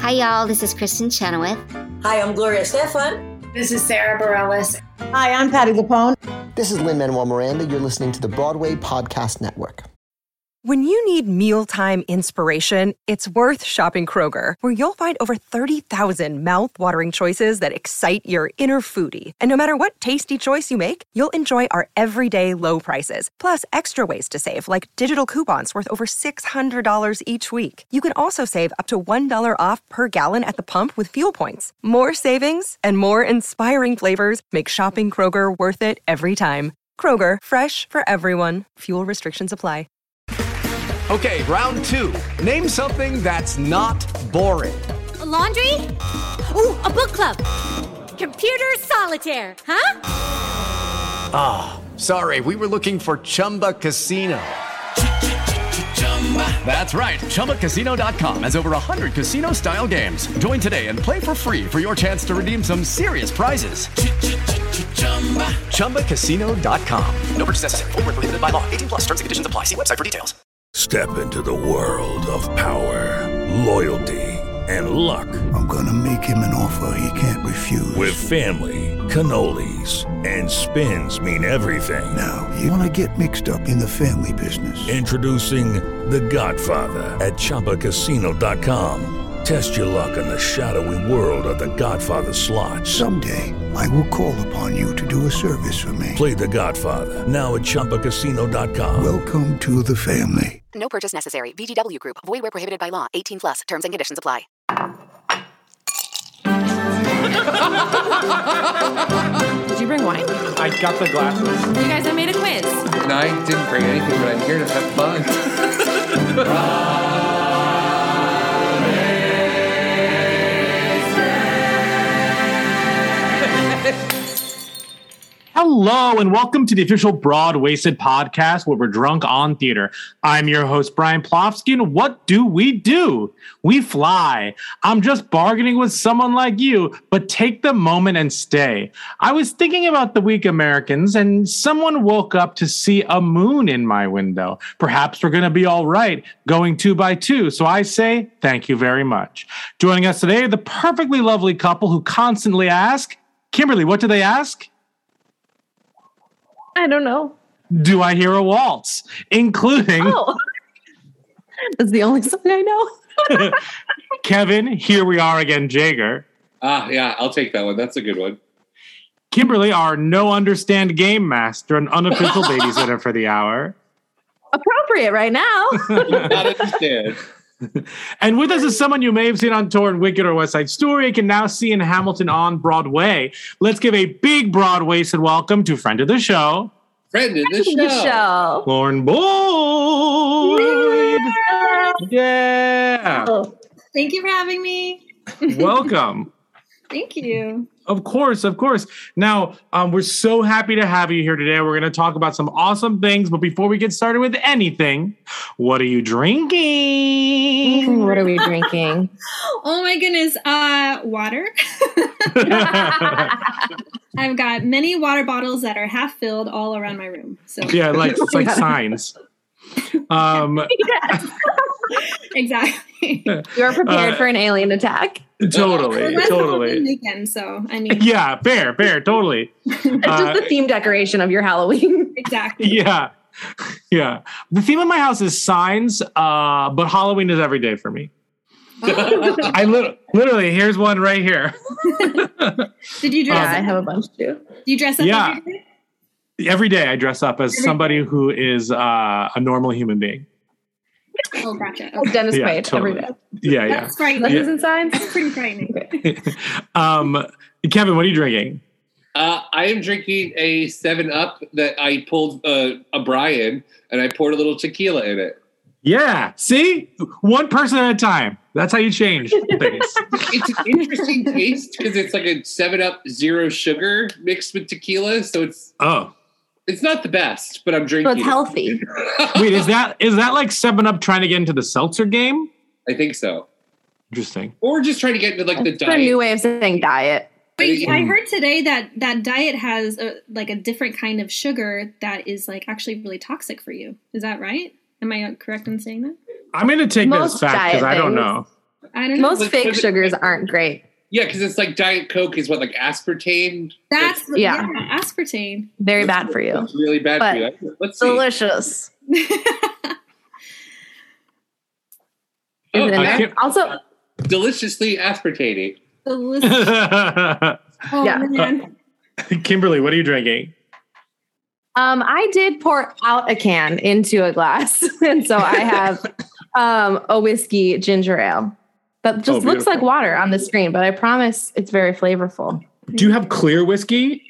Hi, y'all. This is Kristen Chenoweth. Hi, I'm Gloria Stefan. This is Sarah Bareilles. Hi, I'm Patti LuPone. This is Lin-Manuel Miranda. You're listening to the Broadway Podcast Network. When you need mealtime inspiration, it's worth shopping Kroger, where you'll find over 30,000 mouth-watering choices that excite your inner foodie. And no matter what tasty choice you make, you'll enjoy our everyday low prices, plus extra ways to save, like digital coupons worth over $600 each week. You can also save up to $1 off per gallon at the pump with fuel points. More savings and more inspiring flavors make shopping Kroger worth it every time. Kroger, fresh for everyone. Fuel restrictions apply. Okay, round two. Name something that's not boring. A laundry? Ooh, a book club. Computer solitaire, huh? Ah, sorry, we were looking for Chumba Casino. That's right, ChumbaCasino.com has over 100 casino-style games. Join today and play for free for your chance to redeem some serious prizes. ChumbaCasino.com. No purchase necessary. Void where prohibited by law. 18+ terms and conditions apply. See website for details. Step into the world of power, loyalty, and luck. I'm gonna make him an offer he can't refuse. With family, cannolis, and spins mean everything. Now, you wanna get mixed up in the family business. Introducing The Godfather at ChumbaCasino.com. Test your luck in the shadowy world of The Godfather slot. Someday, I will call upon you to do a service for me. Play The Godfather, now at ChumbaCasino.com. Welcome to the family. No purchase necessary. VGW Group. Void where prohibited by law. 18+. Terms and conditions apply. Did you bring wine? I got the glasses. You guys, I made a quiz. And I didn't bring anything, but I'm here to have fun. Hello, and welcome to the official Broad-Wasted podcast where we're drunk on theater. I'm your host, Brian Plofsky, and what do? We fly. I'm just bargaining with someone like you, but take the moment and stay. I was thinking about the weak Americans, and someone woke up to see a moon in my window. Perhaps we're going to be all right going 2 by 2, so I say thank you very much. Joining us today, the perfectly lovely couple who constantly ask, Kimberly, what do they ask? I don't know. Do I hear a waltz? Including... Oh, that's the only song I know. Kevin, here we are again, Jager. Yeah, I'll take that one. That's a good one. Kimberly, our no understand game master and unofficial babysitter for the hour. Appropriate right now. Not understand. And with us is someone you may have seen on tour in Wicked or West Side Story. You can now see in Hamilton on Broadway. Let's give a big Broad-Wasted welcome to friend of the show. Friend of the show. Lauren Boyd. Yeah. Thank you for having me. Welcome. Thank you. Of course, of course. Now, we're so happy to have you here today. We're going to talk about some awesome things. But before we get started with anything, what are you drinking? What are we drinking? Oh, my goodness. Water. I've got many water bottles that are half filled all around my room. So yeah, it's like signs. Exactly. You are prepared for an alien attack. Totally. Weekend, so I mean, yeah, fair, totally. It's just the theme decoration of your Halloween. Exactly. Yeah. The theme of my house is signs, but Halloween is every day for me. I literally, here's one right here. Did you dress up? I have a bunch too. Do you dress up every day? Every day I dress up as somebody who is a normal human being. Oh, gotcha. Okay. Dennis Quaid totally. every day. Yeah. That's frightening. Letters and signs? That's pretty frightening. Kevin, what are you drinking? I am drinking a 7-Up that I pulled a Brian, and I poured a little tequila in it. Yeah. See? One person at a time. That's how you change things. It's an interesting taste because it's like a 7-Up zero sugar mixed with tequila. So it's not the best, but I'm drinking. So it's healthy. Wait, is that like 7-Up trying to get into the seltzer game? I think so. Interesting. Or just trying to get into like the diet. A new way of saying diet. Wait, I heard today that diet has a different kind of sugar that is like actually really toxic for you. Is that right? Am I correct in saying that? I'm going to take that as fact because I don't know. I don't know. Most fake sugars aren't great. Yeah, because it's like Diet Coke is what, like aspartame? That's aspartame. Very bad for you. It's really bad for you. Let's see. Delicious. Also, deliciously aspartame. Delicious. Man. Kimberly, what are you drinking? I did pour out a can into a glass, and so I have a whiskey ginger ale that just looks like water on the screen, but I promise it's very flavorful. Do you have clear whiskey?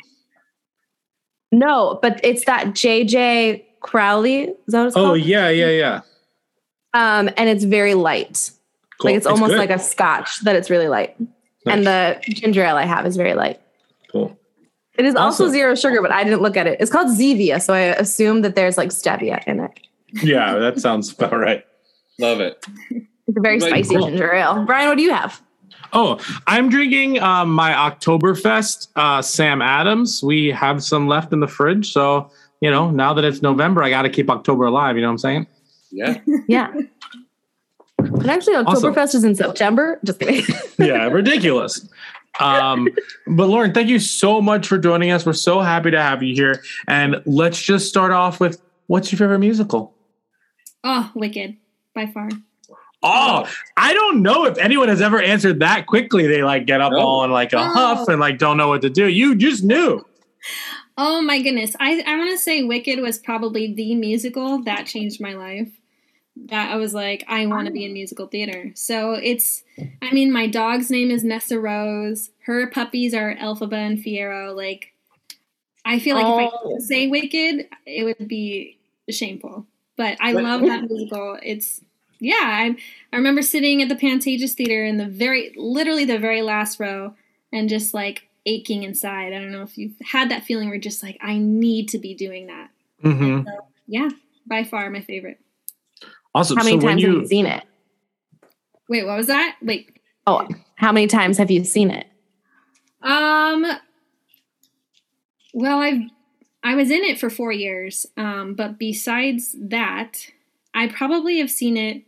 No, but it's that JJ Crowley. Is that what it's called? Oh, yeah. And it's very light. Cool. Like it's almost like a scotch that it's really light. Nice. And the ginger ale I have is very light. Cool. It is also zero sugar, but I didn't look at it. It's called Zevia, so I assume that there's like stevia in it. Yeah, that sounds about right. Love it. It's a very spicy ginger ale. Brian, what do you have? Oh, I'm drinking my Oktoberfest Sam Adams. We have some left in the fridge, so now that it's November, I got to keep October alive. You know what I'm saying? Yeah. Yeah. And actually, Oktoberfest is in September. Just kidding. Yeah, ridiculous. But Lauren, thank you so much for joining us. We're so happy to have you here. And let's just start off with, what's your favorite musical? Oh, Wicked, by far. Oh, I don't know if anyone has ever answered that quickly. They get up all in a huff and don't know what to do. You just knew. Oh my goodness. I want to say Wicked was probably the musical that changed my life. That I was like, I want to be in musical theater. So my dog's name is Nessa Rose. Her puppies are Elphaba and Fiero. I feel like if I could say Wicked, it would be shameful. But I love that musical. I remember sitting at the Pantages Theater in literally the very last row and just aching inside. I don't know if you've had that feeling where you're just I need to be doing that. Mm-hmm. So, yeah, by far my favorite. Awesome. How many times have you seen it? Wait, what was that? Wait. Oh, how many times have you seen it? Well, I was in it for 4 years. But besides that, I probably have seen it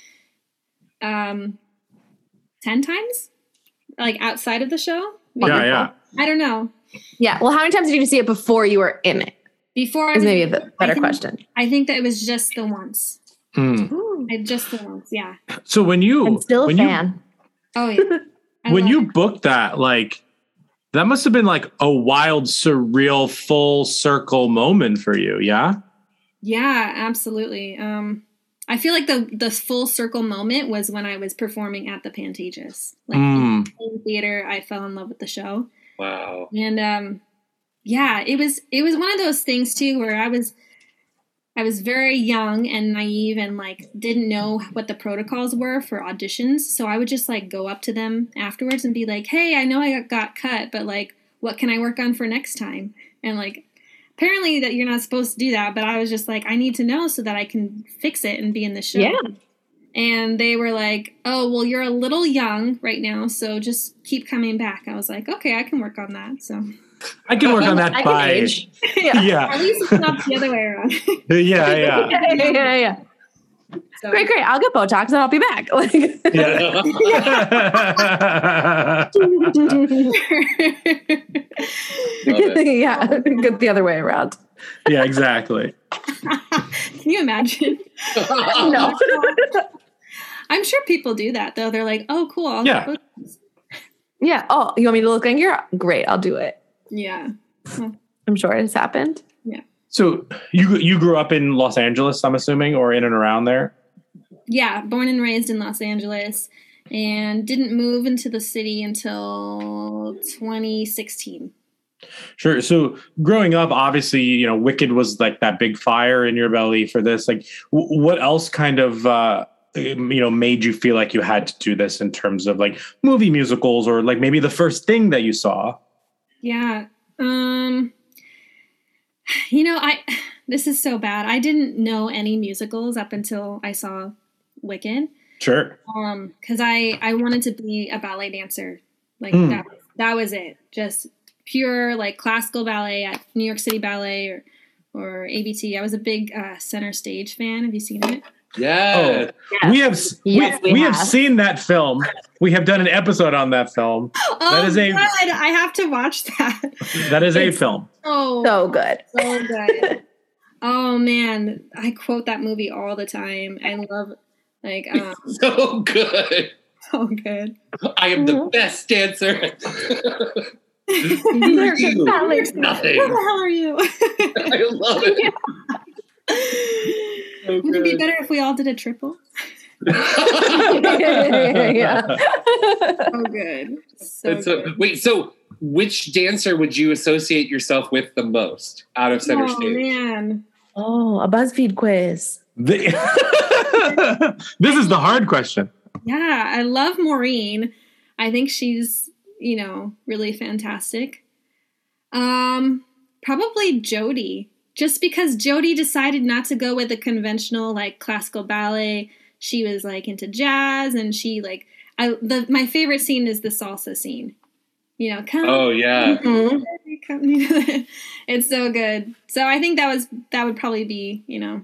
10 times, outside of the show. Maybe. Yeah. I don't know. Yeah. Well, how many times did you see it before you were in it? Before is maybe a better question. I think that it was just the once. Just the once, yeah. So I'm still a fan. Oh yeah. When you booked that, that must have been a wild, surreal, full circle moment for you, yeah? Yeah, absolutely. I feel like the full circle moment was when I was performing at the Pantages. In theater, I fell in love with the show. Wow. And it was one of those things too where I was very young and naive and didn't know what the protocols were for auditions. So I would just go up to them afterwards and be like, hey, I know I got cut, but what can I work on for next time? And apparently that you're not supposed to do that, but I was just I need to know so that I can fix it and be in the show. Yeah. And they were like, oh, well, you're a little young right now, so just keep coming back. I was like, okay, I can work on that. So I can work on that by age. Yeah. At least it's not the other way around. Yeah. So. Great. I'll get Botox and I'll be back. Yeah. Get the other way around. Yeah, exactly. Can you imagine? No. I'm sure people do that though. They're like, oh, cool. I'll get Botox. Yeah. Oh, you want me to look younger? Great. I'll do it. Yeah. I'm sure it's happened. Yeah. So you grew up in Los Angeles, I'm assuming, or in and around there? Yeah, born and raised in Los Angeles and didn't move into the city until 2016. Sure. So growing up, obviously, Wicked was that big fire in your belly for this. What else kind of, made you feel like you had to do this in terms of movie musicals or maybe the first thing that you saw? Yeah. This is so bad. I didn't know any musicals up until I saw Wicked. Sure. Because I wanted to be a ballet dancer. That was it. Just pure classical ballet at New York City Ballet or ABT. I was a big Center Stage fan. Have you seen it? Yeah. We have seen that film. We have done an episode on that film. Oh, good. I have to watch that. That is a film. Oh, so good. So good. Oh man, I quote that movie all the time. I love so good. So good. I am the best dancer. Nothing. Nothing. Who the hell are you? I love it. So Would it be better if we all did a triple? Yeah. So good. So good. Wait, so which dancer would you associate yourself with the most out of Center Stage? Man. Oh, a BuzzFeed quiz. This is the hard question. Yeah, I love Maureen. I think she's, really fantastic. Probably Jody. Just because Jody decided not to go with the conventional classical ballet. She was into jazz, and she my favorite scene is the salsa scene. Come. Oh yeah. Come. It's so good. So I think that would probably be,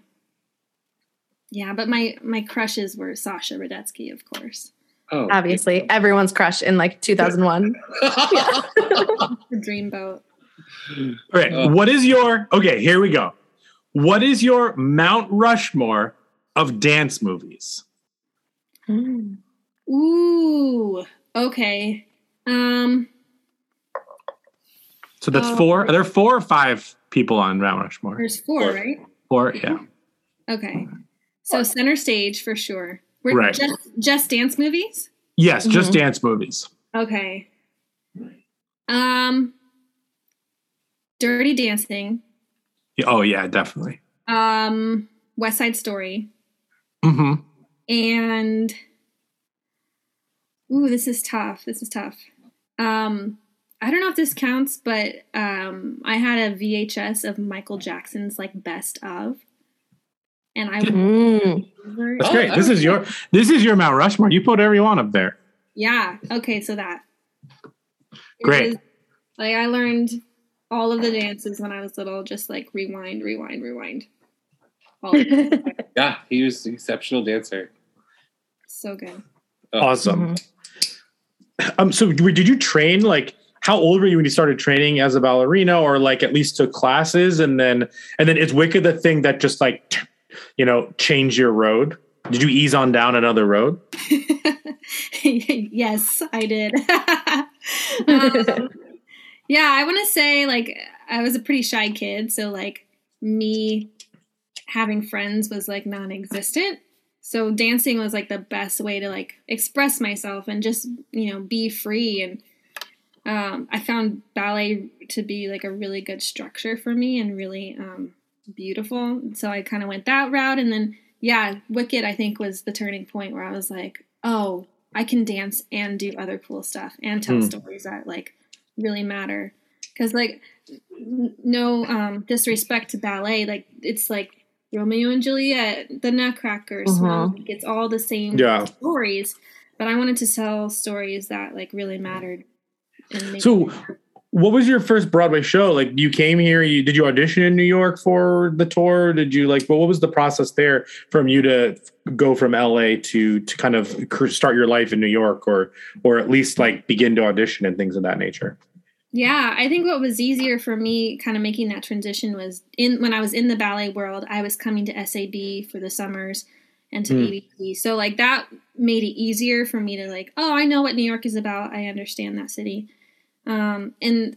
Yeah, but my crushes were Sasha Radetsky, of course. Oh, obviously, everyone's crush in 2001. The Dreamboat. All right. What is your? Okay, here we go. What is your Mount Rushmore of dance movies? Ooh. Okay. So that's 4. Are there 4 or 5 people on Mount Rushmore? There's 4, right? 4, yeah. Okay. So Center Stage for sure. We're Right. just dance movies? Yes, just dance movies. Okay. Dirty Dancing. Oh yeah, definitely. West Side Story. Mm-hmm. And this is tough. I don't know if this counts, but I had a VHS of Michael Jackson's best of, and I would. That's great. This is your Mount Rushmore. You put whatever you want up there. Yeah. Okay. So that. Great. I learned all of the dances when I was little. Just rewind. Yeah, he was an exceptional dancer. So good. Awesome. So did you train how old were you when you started training as a ballerina, or at least took classes, and then is Wicked the thing that just changed your road? Did you ease on down another road? Yes, I did. Yeah, I want to say I was a pretty shy kid, so me having friends was non-existent. So dancing was the best way to express myself and just be free. And I found ballet to be a really good structure for me and really beautiful. So I kind of went that route, and then Wicked I think was the turning point where I was oh, I can dance and do other cool stuff and tell stories that really matter. Because no disrespect to ballet, it's Romeo and Juliet, the Nutcracker, it's all the same stories, but I wanted to tell stories that really mattered. So what was your first Broadway show? You came here, did you audition in New York for the tour? Did you what was the process there from you to go from LA to kind of start your life in New York, or at least begin to audition and things of that nature? Yeah, I think what was easier for me kind of making that transition was when I was in the ballet world, I was coming to SAB for the summers and to ABC. So that made it easier for me to oh, I know what New York is about. I understand that city. And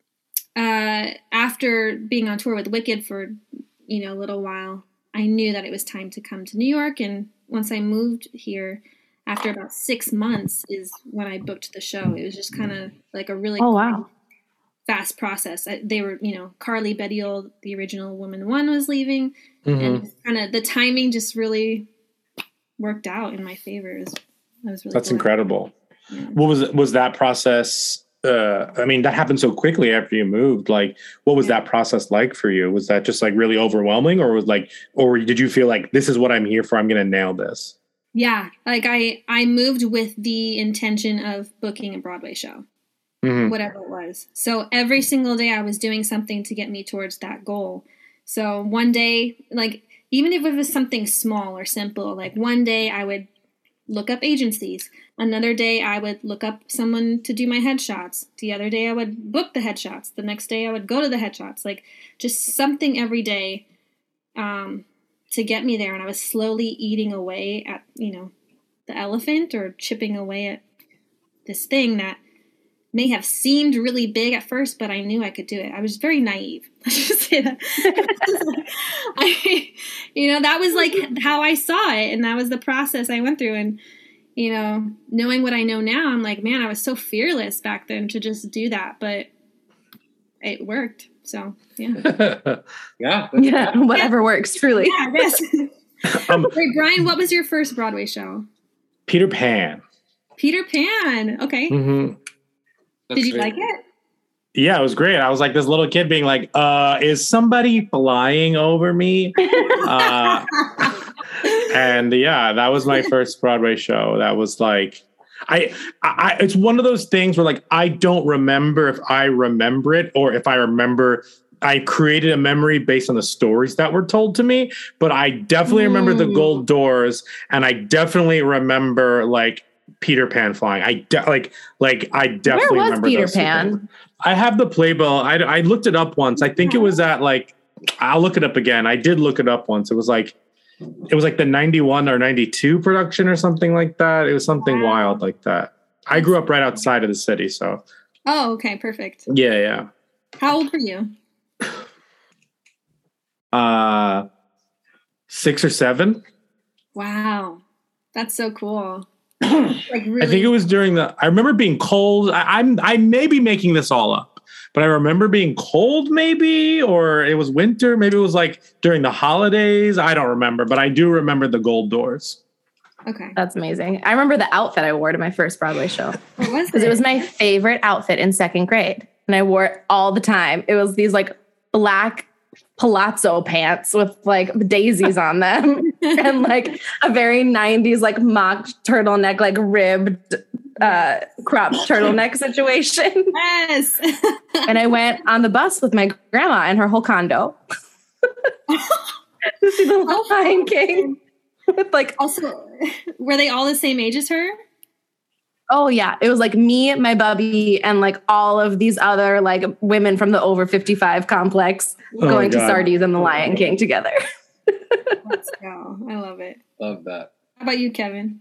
after being on tour with Wicked for, a little while, I knew that it was time to come to New York. And once I moved here, after about 6 months is when I booked the show. It was just kind of a really fast process. They were, Carly Bedial, the original Woman One, was leaving, and kind of the timing just really worked out in my favor. That's incredible. Yeah. What was that process? That happened so quickly after you moved. What was that process like for you? Was that just really overwhelming, or or did you feel this is what I'm here for? I'm going to nail this. Yeah. I moved with the intention of booking a Broadway show, whatever it was. So every single day I was doing something to get me towards that goal. So one day, even if it was something small or simple, like one day I would look up agencies. Another day I would look up someone to do my headshots. The other day I would book the headshots. The next day I would go to the headshots. Like just something every day to get me there. And I was slowly eating away at, the elephant, or chipping away at this thing that may have seemed really big at first, but I knew I could do it. I was very naive. Let's just say that. That was like how I saw it, and that was the process I went through. And, knowing what I know now, I'm like, man, I was so fearless back then to just do that, but it worked. So, yeah. Yeah. Whatever works, truly. Yeah, I guess. Wait, Brian, what was your first Broadway show? Peter Pan. Peter Pan. Okay. Mm-hmm. Did you like it? Yeah, it was great. I was like this little kid being like, is somebody flying over me? And yeah, that was my first Broadway show. That was like, it's one of those things where like, I don't remember if I remember it, or if I remember I created a memory based on the stories that were told to me, but I definitely remember the gold doors, and I definitely remember like Peter Pan flying. I definitely Where was remember Peter those Pan? things. I have the playbill. I looked it up once. I think it was at like, I'll look it up again. I did look it up once. It was like the 91 or 92 production or something like that. It was something wild like that. I grew up right outside of the city, so. Oh, okay, perfect. Yeah. How old were you? 6 or 7. Wow, that's so cool. Like really? I think it was I remember being cold. I may be making this all up, but I remember being cold maybe, or it was winter. Maybe it was like during the holidays. I don't remember, but I do remember the gold doors. Okay. That's amazing. I remember the outfit I wore to my first Broadway show. What was it? Because it was my favorite outfit in 2nd grade. And I wore it all the time. It was these like black palazzo pants with like daisies on them and like a very 90s like mock turtleneck, like ribbed cropped turtleneck situation. Yes. And I went on the bus with my grandma and her whole condo to see the Lion King. With like, also, were they all the same age as her? Oh yeah, it was like me, my bubby, and like all of these other like women from the over 55 complex going to Sardi's and the Lion King together. Let's go! I love it. Love that. How about you, Kevin?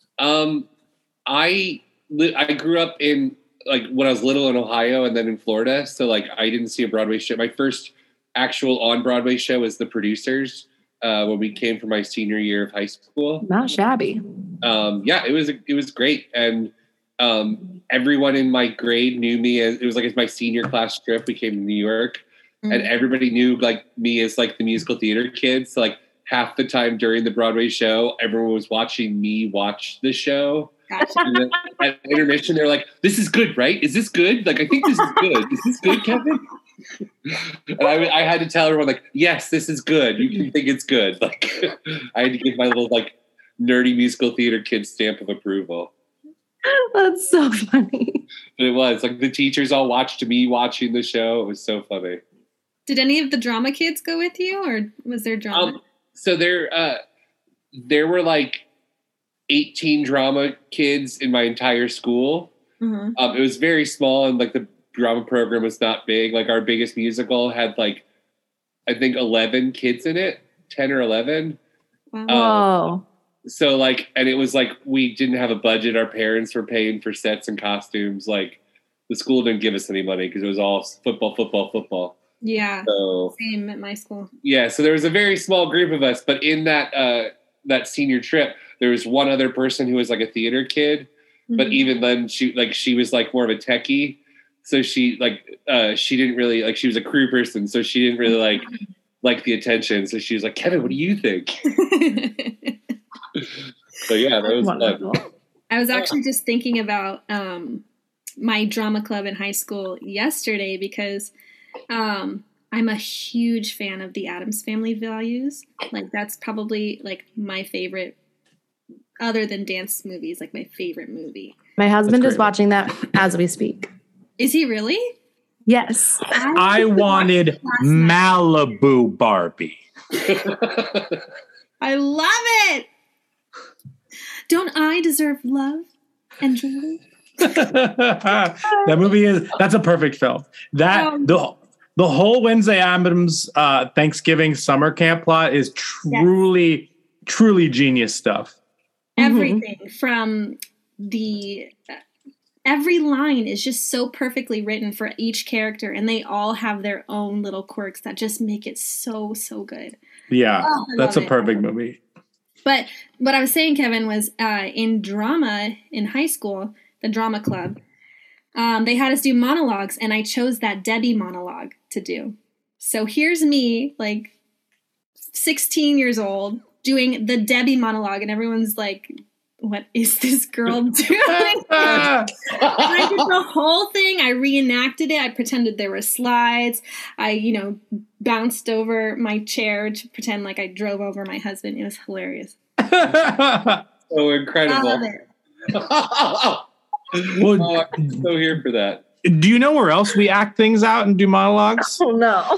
I grew up in like when I was little in Ohio and then in Florida, so like I didn't see a Broadway show. My first actual on Broadway show was The Producers. When we came for my senior year of high school. Not shabby. Yeah, it was great. And everyone in my grade knew me as, it was like my senior class trip. We came to New York and everybody knew like me as like the musical theater kid. So like half the time during the Broadway show, everyone was watching me watch the show. Gotcha. And then at intermission, they're like, "This is good, right? Is this good? Like, I think this is good. Is this good, Kevin?" And I had to tell everyone like, "Yes, this is good. You can think it's good." Like, I had to give my little like nerdy musical theater kid stamp of approval. That's so funny. But it was like the teachers all watched me watching the show. It was so funny. Did any of the drama kids go with you, or was there drama? So there were like 18 drama kids in my entire school. It was very small, and like the drama program was not big. Like our biggest musical had like, I think 11 kids in it, 10 or 11. Wow. So like, and it was like, we didn't have a budget. Our parents were paying for sets and costumes. Like the school didn't give us any money because it was all football. Yeah. So, same at my school. Yeah. So there was a very small group of us, but in that senior trip, there was one other person who was like a theater kid, but even then she was like more of a techie. So she didn't really like, she was a crew person. So she didn't really like the attention. So she was like, "Kevin, what do you think?" So yeah, that was wonderful. fun. I was actually just thinking about my drama club in high school yesterday because I'm a huge fan of the Addams Family Values. Like that's probably like my favorite, other than dance movies, like my favorite movie. My husband is watching that as we speak. Is he really? Yes. I wanted Malibu Barbie. I love it. Don't I deserve love and joy? That movie that's a perfect film. The whole Wednesday Addams Thanksgiving summer camp plot is truly genius stuff. Everything from every line is just so perfectly written for each character, and they all have their own little quirks that just make it so good. Yeah, that's a perfect movie. But what I was saying, Kevin, was in drama in high school, the drama club, they had us do monologues, and I chose that Debbie monologue to do. So here's me, like 16 years old, doing the Debbie monologue, and everyone's like, what is this girl doing? I did the whole thing. I reenacted it. I pretended there were slides. I, bounced over my chair to pretend like I drove over my husband. It was hilarious. So incredible. I love it. Well, I'm so here for that. Do you know where else we act things out and do monologues? Oh, no.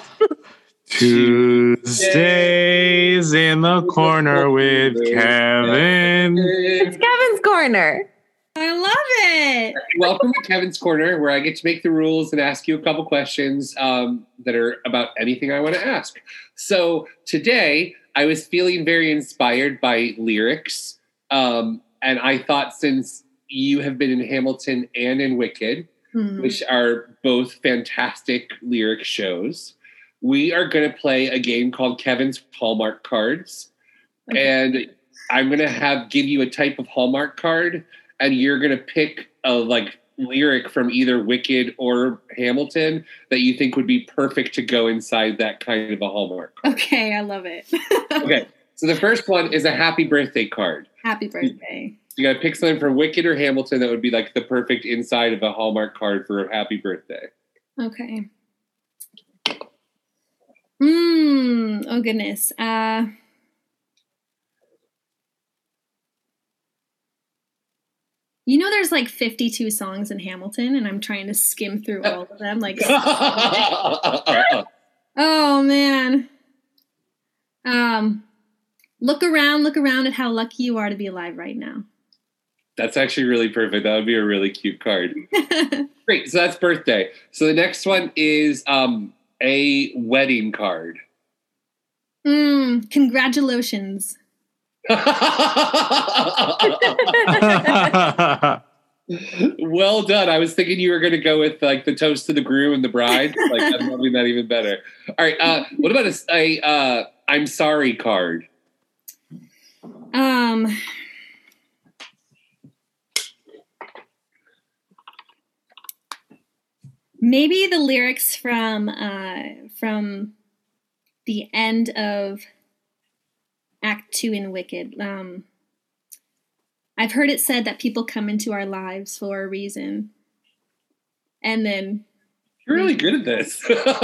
Tuesdays in the corner with Kevin. It's Kevin's Corner. I love it. Welcome to Kevin's Corner, where I get to make the rules and ask you a couple questions that are about anything I want to ask. So today, I was feeling very inspired by lyrics. And I thought, since you have been in Hamilton and in Wicked, which are both fantastic lyric shows, we are going to play a game called Kevin's Hallmark Cards. Okay. And I'm going to give you a type of Hallmark card, and you're going to pick a lyric from either Wicked or Hamilton that you think would be perfect to go inside that kind of a Hallmark card. Okay, I love it. Okay, so the first one is a happy birthday card. Happy birthday. You got to pick something from Wicked or Hamilton that would be like the perfect inside of a Hallmark card for a happy birthday. Okay. Oh goodness. There's like 52 songs in Hamilton, and I'm trying to skim through all of them. Like, oh man. Look around at how lucky you are to be alive right now. That's actually really perfect. That would be a really cute card. Great. So that's birthday. So the next one is a wedding card. Congratulations. Well done. I was thinking you were going to go with like the toast to the groom and the bride. Like, I'm loving that even better. All right. What about a I'm sorry card? Maybe the lyrics from the end of Act 2 in Wicked. I've heard it said that people come into our lives for a reason. And then... You're really good at this.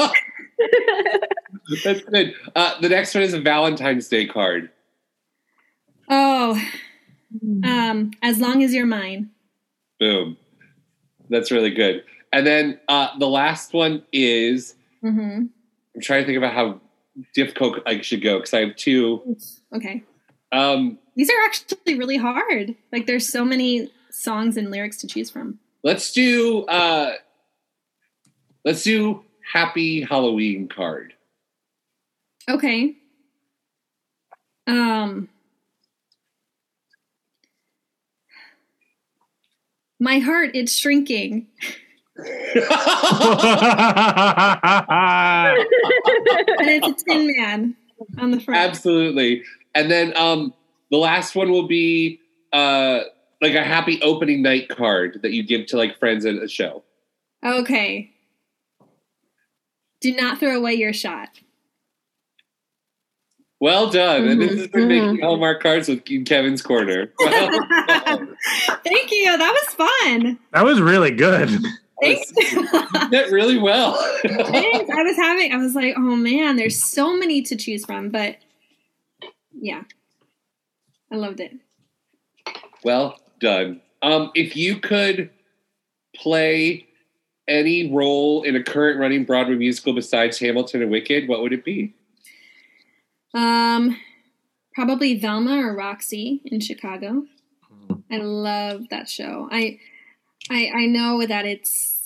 That's good. The next one is a Valentine's Day card. Oh. As long as you're mine. Boom. That's really good. And then the last one is... I'm trying to think about how difficult I should go, because I have two. Okay. These are actually really hard. Like, there's so many songs and lyrics to choose from. Let's do Happy Halloween card. Okay. My heart, it's shrinking. And it's a Tin Man on the front. Absolutely. And then the last one will be like a happy opening night card that you give to like friends at a show. Okay. Do not throw away your shot. Well done. And this has been making Hallmark cards with Kevin's Corner. Well, thank you. That was fun. That was really good. Thanks. You did really well. Thanks. I was like, oh man, there's so many to choose from, but yeah, I loved it. Well done. If you could play any role in a current running Broadway musical besides Hamilton and Wicked, what would it be? Probably Velma or Roxy in Chicago. I love that show. I know that it's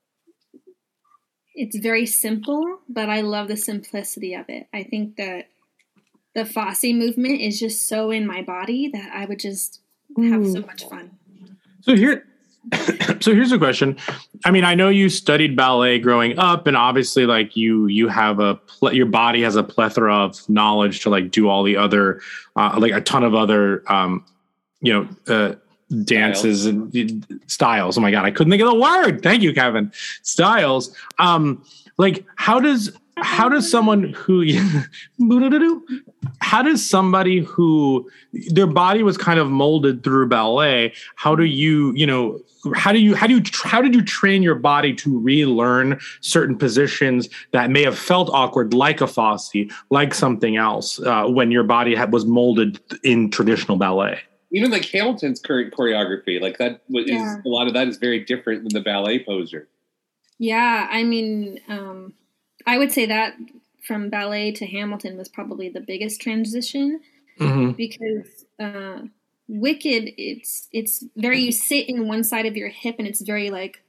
very simple, but I love the simplicity of it. I think that the Fosse movement is just so in my body that I would just have so much fun. So here's a question. I mean, I know you studied ballet growing up, and obviously, like you have your body has a plethora of knowledge to like do all the other, like a ton of other, dances and styles. Oh my God, I couldn't think of the word. Thank you, Kevin. Styles. Like how does somebody who their body was kind of molded through ballet, how did you train your body to relearn certain positions that may have felt awkward, like a Fosse, like something else, when your body was molded in traditional ballet? Even like Hamilton's current choreography, like that a lot of that is very different than the ballet poser. Yeah, I mean, I would say that from ballet to Hamilton was probably the biggest transition, because Wicked, it's very, you sit in one side of your hip and it's very like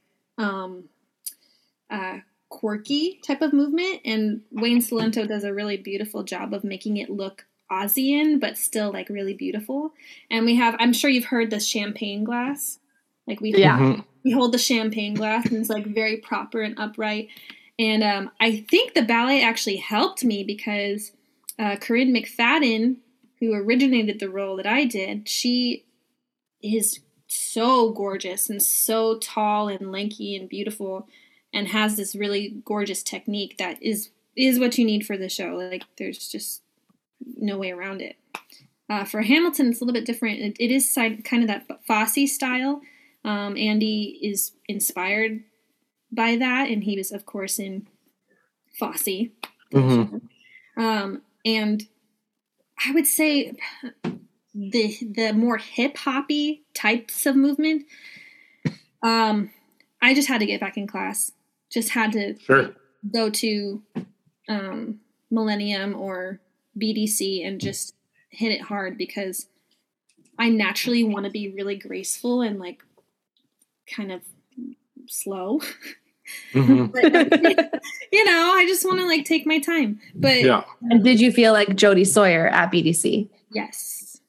quirky type of movement, and Wayne Cilento does a really beautiful job of making it look Aussian but still like really beautiful. And we have, I'm sure you've heard the champagne glass, like we hold the champagne glass and it's like very proper and upright. And I think the ballet actually helped me because Corinne McFadden, who originated the role that I did, she is so gorgeous and so tall and lanky and beautiful and has this really gorgeous technique that is what you need for the show. Like there's just no way around it. For Hamilton, it's a little bit different. It is kind of that Fosse style. Andy is inspired by that, and he was, of course, in Fosse. And I would say the more hip-hoppy types of movement, I just had to get back in class. Just had to go to Millennium or BDC and just hit it hard, because I naturally want to be really graceful and like kind of slow. But, I just want to like take my time. But yeah. And did you feel like Jodie Sawyer at BDC? Yes.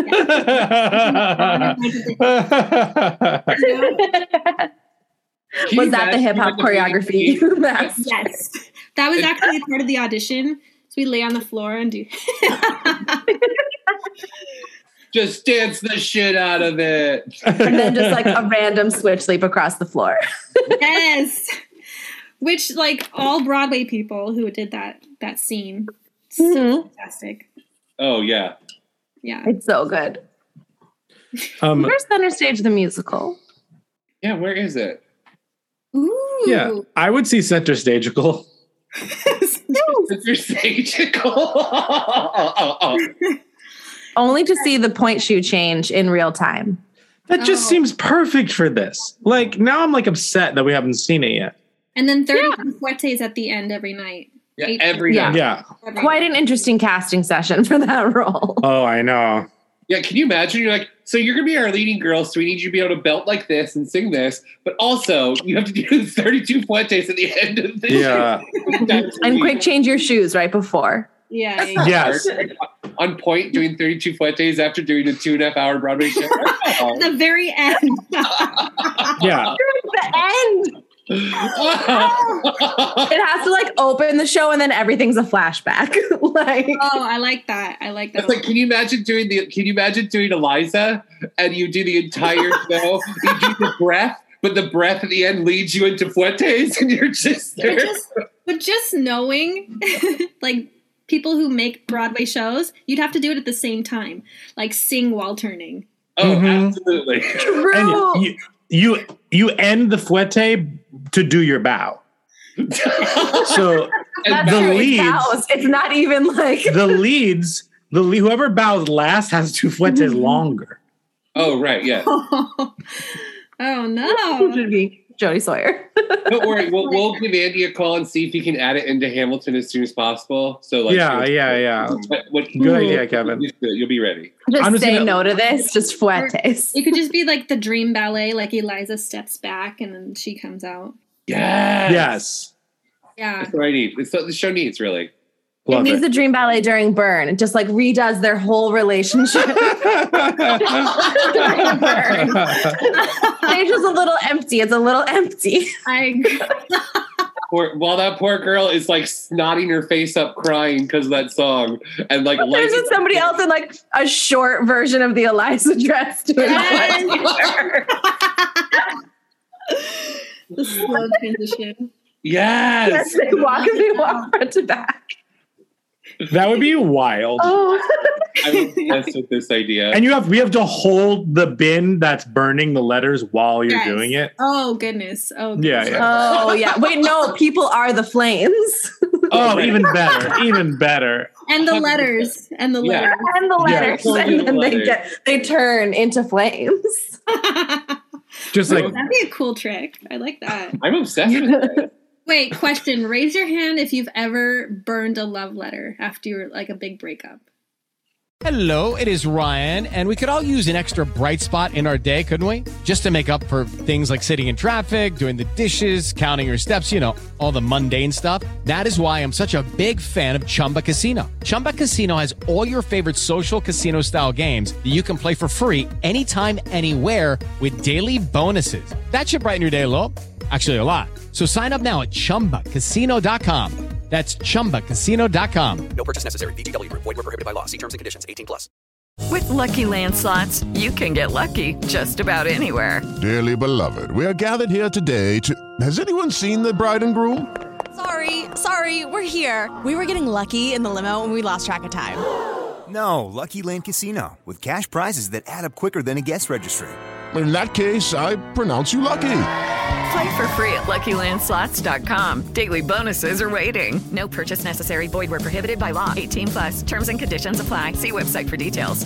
Was that the hip hop choreography? Yes. That was actually part of the audition. So we lay on the floor and do. Just dance the shit out of it. And then just like a random switch leap across the floor. Yes. Which like all Broadway people who did that scene. So fantastic. Oh yeah. Yeah. It's so good. Where's Center Stage the musical? Yeah, where is it? Ooh. Yeah, I would see Center Stagical. Center Stagical. Only to see the point shoe change in real time. That just seems perfect for this. Like, now I'm like upset that we haven't seen it yet. And then 32 Fuertes at the end every night. Yeah, every night. Yeah. Quite an interesting casting session for that role. Oh, I know. Yeah, can you imagine? You're like, so you're going to be our leading girl, so we need you to be able to belt like this and sing this, but also you have to do 32 Fuertes at the end of the show. And quick change your shoes right before. Yeah. Yes. On point, doing 32 Fuertes after doing a 2.5 hour Broadway show. At the very end. Yeah. The end. It has to like open the show and then everything's a flashback. Like, oh, I like that. It's like, can you imagine doing Eliza and you do the entire show? You do the breath, but the breath at the end leads you into Fuertes, and you're just there. But just knowing, like people who make Broadway shows, you'd have to do it at the same time, like sing while turning. Oh, absolutely. True. And you end the Fuerte to do your bow. So the leads, it's not even like whoever bows last has two Fuertes longer. Oh, right. Yeah. Oh no. Jodie Sawyer. Don't worry, we'll give Andy a call and see if he can add it into Hamilton as soon as possible. So like, yeah. Good idea, Kevin. You'll be ready. Just say no to this. Just Fuertes. It could just be like the dream ballet, like Eliza steps back and then she comes out. Yes. Yeah. That's what I need. It's what the show needs, really. It needs the dream ballet during Burn. It just like redoes their whole relationship. During Burn. It's just a little empty. It's a little empty. While that poor girl is like snotting her face up crying because of that song. And like there's just somebody else in like a short version of the Eliza dress doing the slow transition. Yes. They walk front to back. That would be wild. Oh. I would mess with this idea. And we have to hold the bin that's burning the letters while you're doing it. Oh goodness. Oh goodness. Yeah. Oh yeah. Wait, no, people are the flames. Oh, even better. And the letters. And the letters. And the letters. Yeah. And then they turn into flames. Just like that'd be a cool trick. I like that. I'm obsessed with that. Wait, question. Raise your hand if you've ever burned a love letter after like a big breakup. Hello, it is Ryan, and we could all use an extra bright spot in our day, couldn't we? Just to make up for things like sitting in traffic, doing the dishes, counting your steps, all the mundane stuff. That is why I'm such a big fan of Chumba Casino. Chumba Casino has all your favorite social casino-style games that you can play for free anytime, anywhere with daily bonuses. That should brighten your day a little. Actually, a lot. So sign up now at ChumbaCasino.com. That's ChumbaCasino.com. No purchase necessary. VGW Group. Void where prohibited by law. See terms and conditions. 18+. With Lucky Land Slots, you can get lucky just about anywhere. Dearly beloved, we are gathered here today to... Has anyone seen the bride and groom? Sorry, we're here. We were getting lucky in the limo and we lost track of time. No, Lucky Land Casino. With cash prizes that add up quicker than a guest registry. In that case, I pronounce you lucky. Play for free at LuckyLandSlots.com. Daily bonuses are waiting. No purchase necessary. Void where prohibited by law. 18+. Terms and conditions apply. See website for details.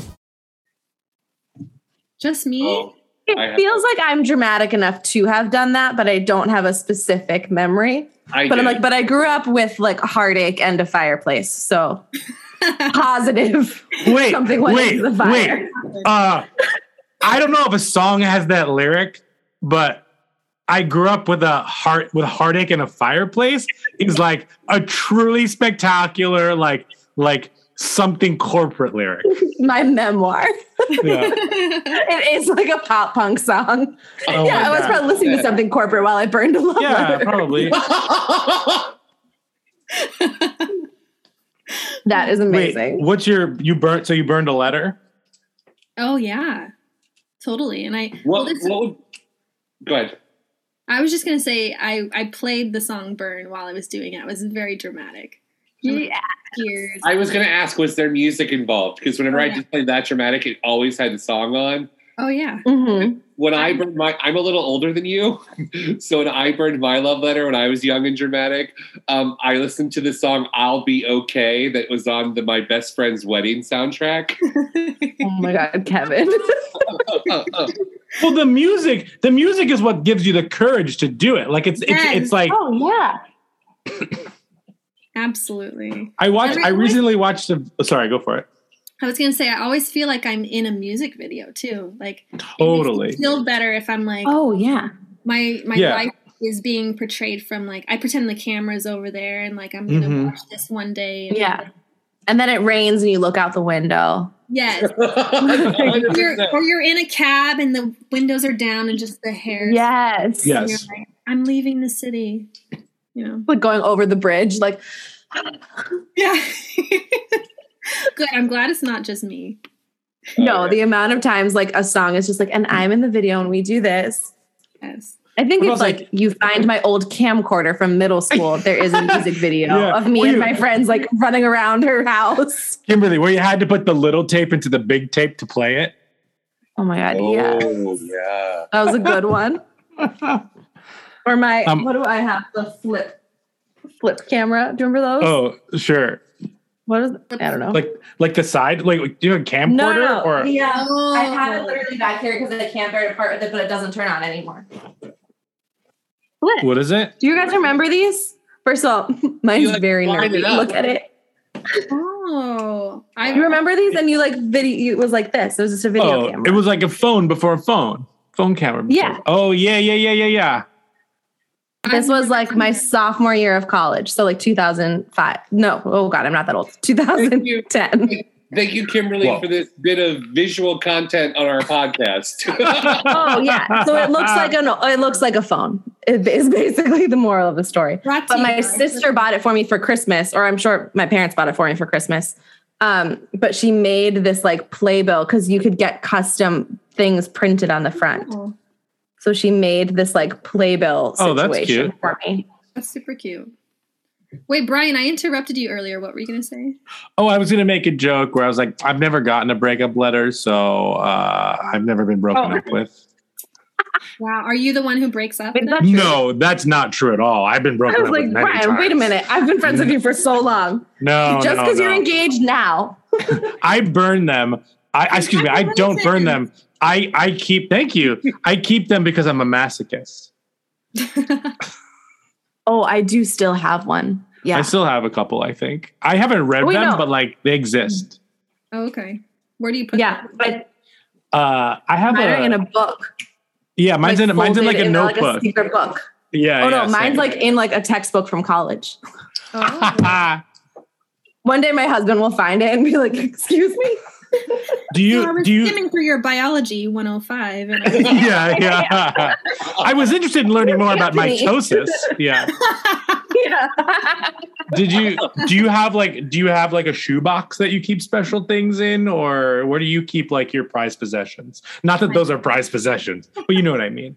Just me? It feels like I'm dramatic enough to have done that, but I don't have a specific memory. But I grew up with like heartache and a fireplace, so positive. Something went into the fire. I don't know if a song has that lyric, but I grew up with heartache and a fireplace is like a truly spectacular, like something corporate lyric. My memoir. Yeah. It is like a pop punk song. Oh I was probably listening to something corporate while I burned a love letter. Probably. That is amazing. Wait, you burned a letter? Oh yeah. Totally. And go ahead. I was just going to say, I played the song Burn while I was doing it. It was very dramatic. Yeah. Tears. I was going to ask, was there music involved? Because whenever I just played that dramatic, it always had the song on. Oh, yeah. Mm-hmm. When I burned I'm a little older than you. So when I burned my love letter when I was young and dramatic, I listened to the song I'll Be Okay that was on my best friend's wedding soundtrack. Oh my God, Kevin. Well, the music is what gives you the courage to do it. Like it's like, oh yeah. Absolutely. I recently watched sorry, go for it. I was going to say, I always feel like I'm in a music video too. Like totally. It feels better if I'm like, oh yeah, my life is being portrayed from like, I pretend the camera's over there and like, I'm going to watch this one day. And then it rains and you look out the window. Yes. or you're in a cab and the windows are down and just the hair. Yes. You're like, I'm leaving the city. Like going over the bridge, like. Yeah. Good. I'm glad it's not just me. No, the amount of times like a song is just like, and I'm in the video and we do this. Yes. I think it's like you find my old camcorder from middle school. There is a music video of me and my friends like running around her house. Kimberly, where you had to put the little tape into the big tape to play it. Oh my God. Yeah. That was a good one. Or my, what do I have? The flip camera. Do you remember those? Oh, sure. What is it? I don't know. Like the side, like do you have a camcorder? No. Or yeah, I have it literally back here because I can't bear to part with it, but it doesn't turn on anymore. What is it? Do you guys remember these? First of all, mine's very nerdy. Look at it. Oh, You remember these? And you like video. It was like this. It was just a video camera. It was like a phone before a phone camera. Yeah. Oh yeah. This was like my sophomore year of college. So like 2005. No. Oh God, I'm not that old. 2010. Thank you, Kimberly, for this bit of visual content on our podcast. Oh yeah. So it looks like a phone. It is basically the moral of the story. But my sister bought it for me for Christmas, or I'm sure my parents bought it for me for Christmas. But she made this like playbill because you could get custom things printed on the front. Oh. So she made this like playbill situation for me. That's super cute. Wait, Brian, I interrupted you earlier. What were you going to say? Oh, I was going to make a joke where I was like, I've never gotten a breakup letter, so I've never been broken up with. Wow. Are you the one who breaks up? No, that's not true at all. I've been broken up with many Brian, times. wait a minute. I've been friends with you for so long. No, just because you're engaged now. I burn them. I don't burn them. I keep, thank you. I keep them because I'm a masochist. Oh, I do still have one. Yeah. I still have a couple, I think. I haven't read them, but like they exist. Oh, okay. Where do you put them? But I have in a book. Yeah, mine's in like a notebook. Like a secret book. Yeah. Oh no, mine's like in like a textbook from college. Oh. One day my husband will find it and be like, "Excuse me." I was skimming through your biology 105. And yeah. I was interested in learning more about mitosis. Yeah. Do you have like a shoebox that you keep special things in, or where do you keep like your prized possessions? Not that those are prized possessions, but you know what I mean.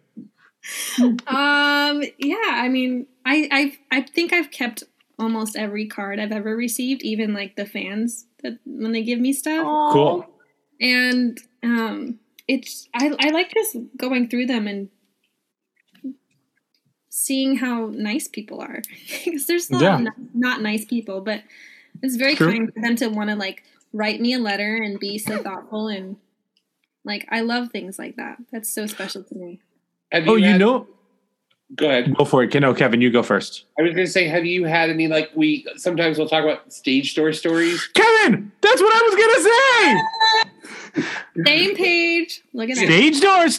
Yeah, I mean, I think I've kept almost every card I've ever received, even like the fans that when they give me stuff. Aww. Cool. And I like just going through them and seeing how nice people are, because there's not nice people, but it's very kind for them to want to like write me a letter and be so thoughtful, and like I love things like that. That's so special to me. Go ahead. Go for it. No, Kevin, you go first. I was going to say, have you had any, like, sometimes we'll talk about stage door stories. Kevin, that's what I was going to say. Same page. Look at that. Stage door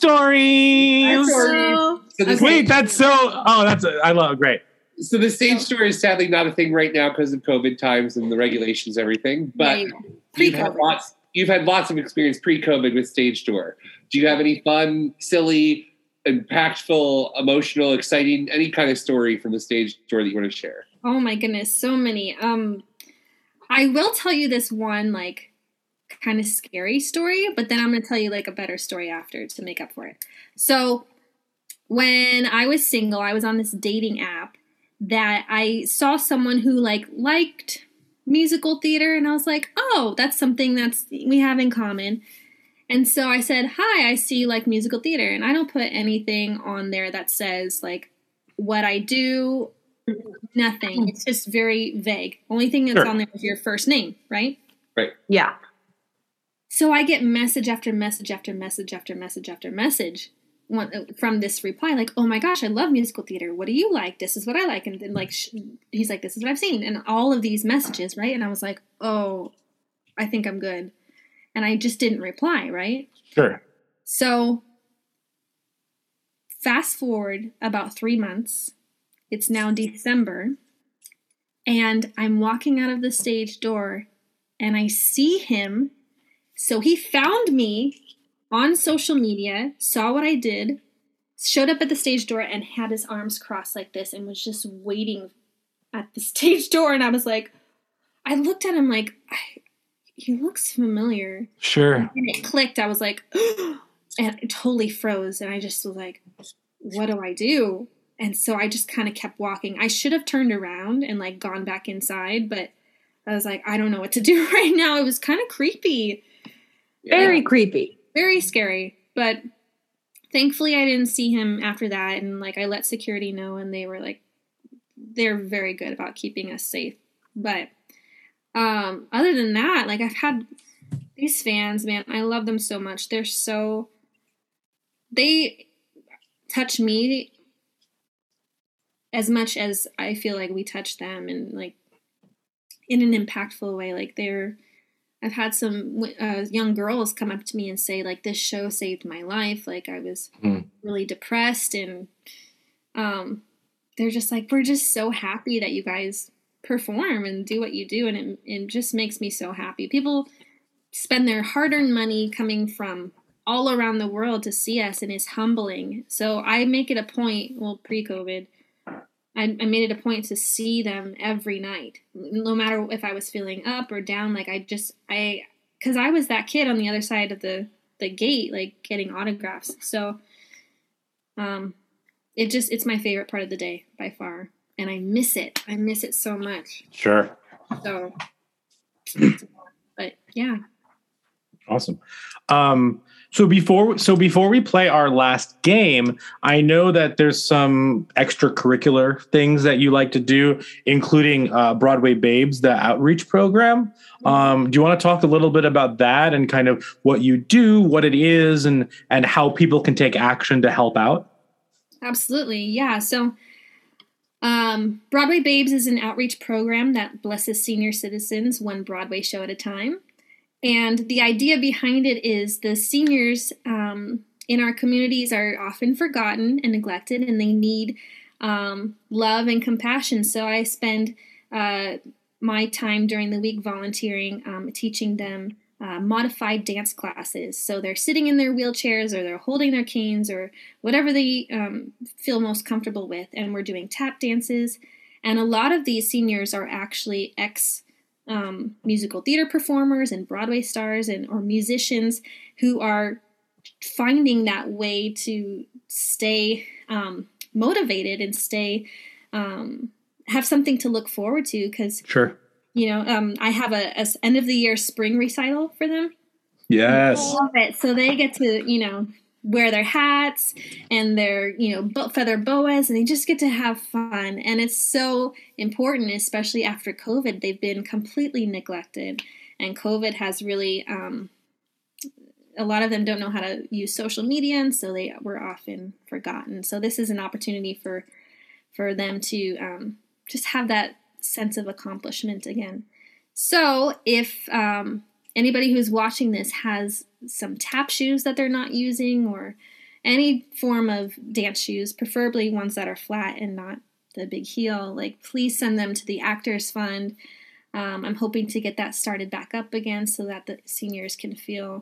stories. Wait, that's so, I love, great. So the stage door is sadly not a thing right now because of COVID times and the regulations, everything. But you've had lots of experience pre-COVID with stage door. Do you have any fun, silly, impactful, emotional, exciting, any kind of story from the stage door that you want to share? Oh my goodness, so many. I will tell you this one like kind of scary story, but then I'm going to tell you like a better story after to make up for it. So when I was single, I was on this dating app that I saw someone who liked musical theater, and I was like, oh, that's something we have in common. And so I said, hi, I see you like musical theater. And I don't put anything on there that says like what I do, nothing. It's just very vague. Only thing that's on there is your first name, right? Right. Yeah. So I get message after message after message after message after message from this reply, like, oh my gosh, I love musical theater. What do you like? This is what I like. And then like, he's like, this is what I've seen. And all of these messages, right? And I was like, oh, I think I'm good. And I just didn't reply, right? Sure. So fast forward about 3 months. It's now December. And I'm walking out of the stage door and I see him. So he found me on social media, saw what I did, showed up at the stage door and had his arms crossed like this and was just waiting at the stage door. And I was like, I looked at him like, he looks familiar. Sure. And it clicked. I was like, and it totally froze. And I just was like, what do I do? And so I just kind of kept walking. I should have turned around and like gone back inside, but I was like, I don't know what to do right now. It was kind of creepy. Very creepy. Very scary. But thankfully I didn't see him after that. And like I let security know, and they were like, they're very good about keeping us safe. But other than that, like I've had these fans, man, I love them so much. They touch me as much as I feel like we touch them and like in an impactful way, like I've had some young girls come up to me and say like, this show saved my life. Like I was really depressed, and they're just like, we're just so happy that you guys perform and do what you do. And it just makes me so happy. People spend their hard-earned money coming from all around the world to see us, and it's humbling. So I make it a point, well, pre-COVID, I made it a point to see them every night, no matter if I was feeling up or down. Like because I was that kid on the other side of the gate, like getting autographs. So it's my favorite part of the day by far. And I miss it. I miss it so much. Sure. So, but yeah. Awesome. So before we play our last game, I know that there's some extracurricular things that you like to do, including Broadway Babes, the outreach program. Do you want to talk a little bit about that and kind of what you do, what it is, and how people can take action to help out? Absolutely. Yeah. So Broadway Babes is an outreach program that blesses senior citizens one Broadway show at a time. And the idea behind it is the seniors in our communities are often forgotten and neglected, and they need love and compassion. So I spend my time during the week volunteering, teaching them modified dance classes. So they're sitting in their wheelchairs, or they're holding their canes, or whatever they feel most comfortable with. And we're doing tap dances. And a lot of these seniors are actually musical theater performers and Broadway stars or musicians who are finding that way to stay motivated and stay have something to look forward to. Because sure. I have a end of the year spring recital for them. Yes. I love it. So they get to, wear their hats and their, feather boas, and they just get to have fun. And it's so important, especially after COVID. They've been completely neglected, and COVID has really, a lot of them don't know how to use social media, and so they were often forgotten. So this is an opportunity for them to just have that sense of accomplishment again. So if anybody who's watching this has some tap shoes that they're not using, or any form of dance shoes, preferably ones that are flat and not the big heel, please send them to the Actors Fund. I'm hoping to get that started back up again so that the seniors can feel,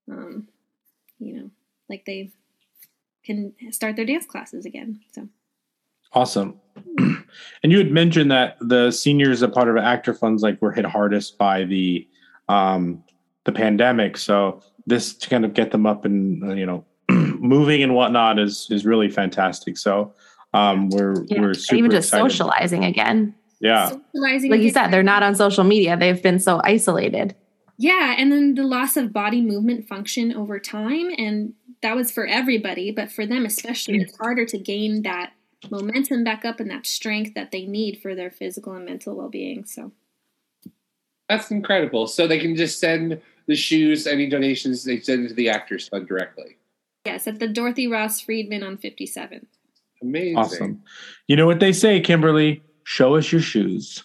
like they can start their dance classes again. So. Awesome. And you had mentioned that the seniors, a part of Actor Funds, were hit hardest by the pandemic. So this to kind of get them up and moving and whatnot is really fantastic. So we're super even just excited. Socializing again. Yeah, socializing like you said, they're not on social media. They've been so isolated. Yeah, and then the loss of body movement function over time, and that was for everybody, but for them especially, it's harder to gain that momentum back up and that strength that they need for their physical and mental well-being. So that's incredible. So they can just send the shoes, any donations, they send it to the Actors Fund directly. Yes, at the Dorothy Ross Friedman on 57th. Amazing. Awesome. You know what they say, Kimberly? Show us your shoes.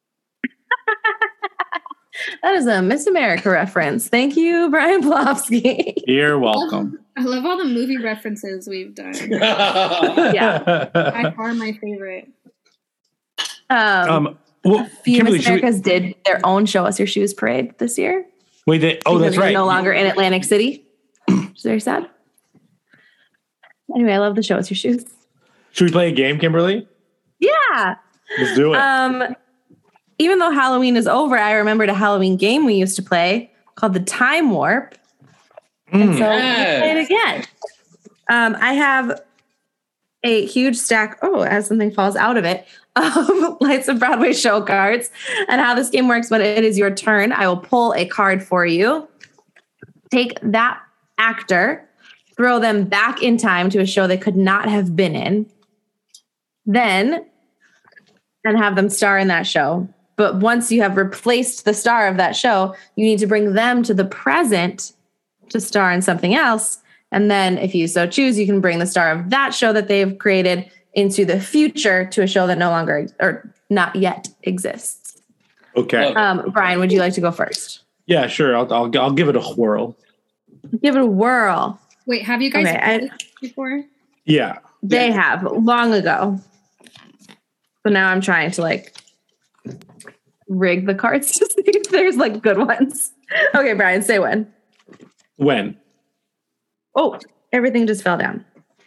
That is a Miss America reference. Thank you, Brian Plofsky. You're welcome. I love all the movie references we've done. Yeah. By far my favorite. Well, few Miss Americas did their own Show Us Your Shoes parade this year. Wait, that's right. No longer in Atlantic City. It's very sad. Anyway, I love the Show Us Your Shoes. Should we play a game, Kimberly? Yeah. Let's do it. Even though Halloween is over, I remembered a Halloween game we used to play called the Time Warp. And so let's play it again. I have a huge stack, as something falls out of it, Lights of Broadway show cards. And how this game works, when it is your turn, I will pull a card for you, take that actor, throw them back in time to a show they could not have been in, and have them star in that show. But once you have replaced the star of that show, you need to bring them to the present to star in something else. And then if you so choose, you can bring the star of that show that they've created into the future to a show that no longer or not yet exists. Okay. Brian, would you like to go first? Yeah, sure. I'll give it a whirl. Give it a whirl. Wait, have you guys played this before? Yeah. They have long ago. But now I'm trying to like rig the cards to see if there's like good ones. Okay, Brian, say when. When? Oh, everything just fell down.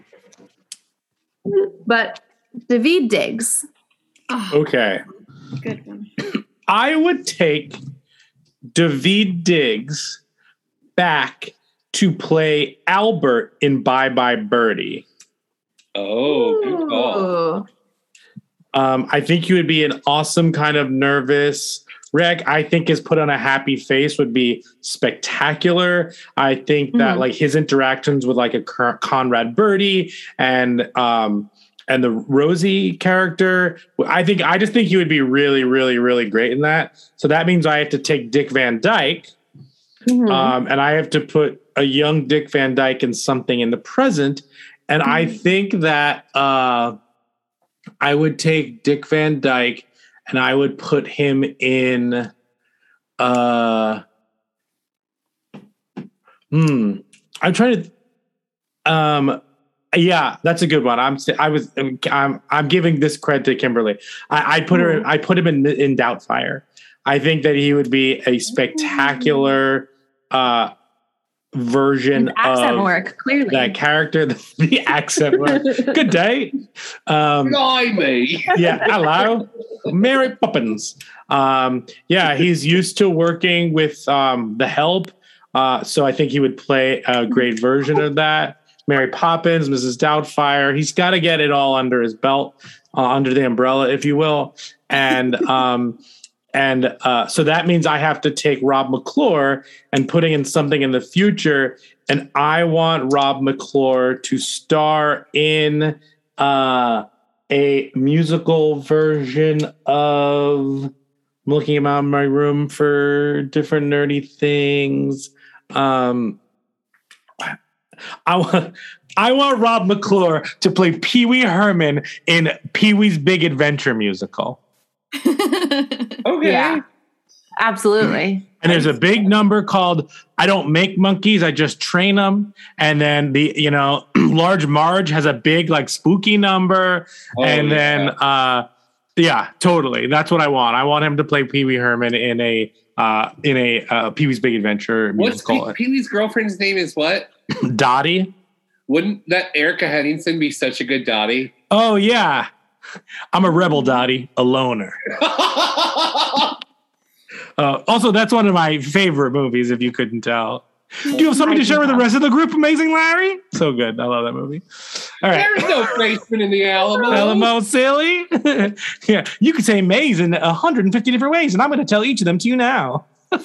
But Daveed Diggs. Okay. Good one. I would take Daveed Diggs back to play Albert in Bye Bye Birdie. Oh, good call. I think he would be an awesome kind of nervous wreck. I think his put on a happy face would be spectacular. I think that like his interactions with like a Conrad Birdie and the Rosie character, I just think he would be really, really, really great in that. So that means I have to take Dick Van Dyke, and I have to put a young Dick Van Dyke in something in the present. And I think that I would take Dick Van Dyke and I would put him in. I'm trying to. Yeah, that's a good one. I'm giving this credit to Kimberly. I put him in Doubtfire. I think that he would be a spectacular version accent of work, clearly. That character. The accent work. Good day. Blimey. Yeah, hello. Mary Poppins. Yeah, he's used to working with The Help. So I think he would play a great version of that. Mary Poppins, Mrs. Doubtfire. He's got to get it all under his belt, under the umbrella, if you will. And so that means I have to take Rob McClure and putting in something in the future. And I want Rob McClure to star in a musical version of. I'm looking around my room for different nerdy things. I want Rob McClure to play Pee Wee Herman in Pee Wee's Big Adventure musical. Okay. Yeah, absolutely. And there's a big number called I Don't Make Monkeys, I Just Train Them. And then Large Marge has a big like spooky number. Yeah, totally. That's what I want. I want him to play Pee Wee Herman in a Pee Wee's Big Adventure musical. What's Pee Wee's girlfriend's name is what? Dottie. Wouldn't that Erica Henningsen be such a good Dottie? Oh, yeah. I'm a rebel, Dottie, a loner. Also, that's one of my favorite movies, if you couldn't tell. Do you have something to share with the rest of the group, Amazing Larry? So good. I love that movie. All right. There's no Graceman in the Alamo. Alamo, silly. Yeah, you could say maze in 150 different ways, and I'm going to tell each of them to you now. All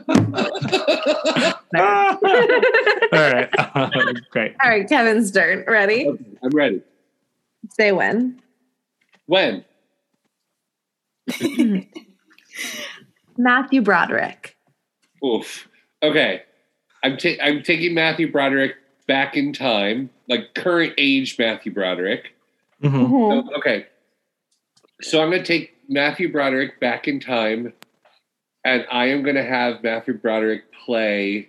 right. Great. All right, Kevin's turn. Ready? Okay, I'm ready. Say when. When? Matthew Broderick. Oof. Okay. I'm taking Matthew Broderick back in time, like current age Matthew Broderick. So, okay. So I'm going to take Matthew Broderick back in time, and I am going to have Matthew Broderick play.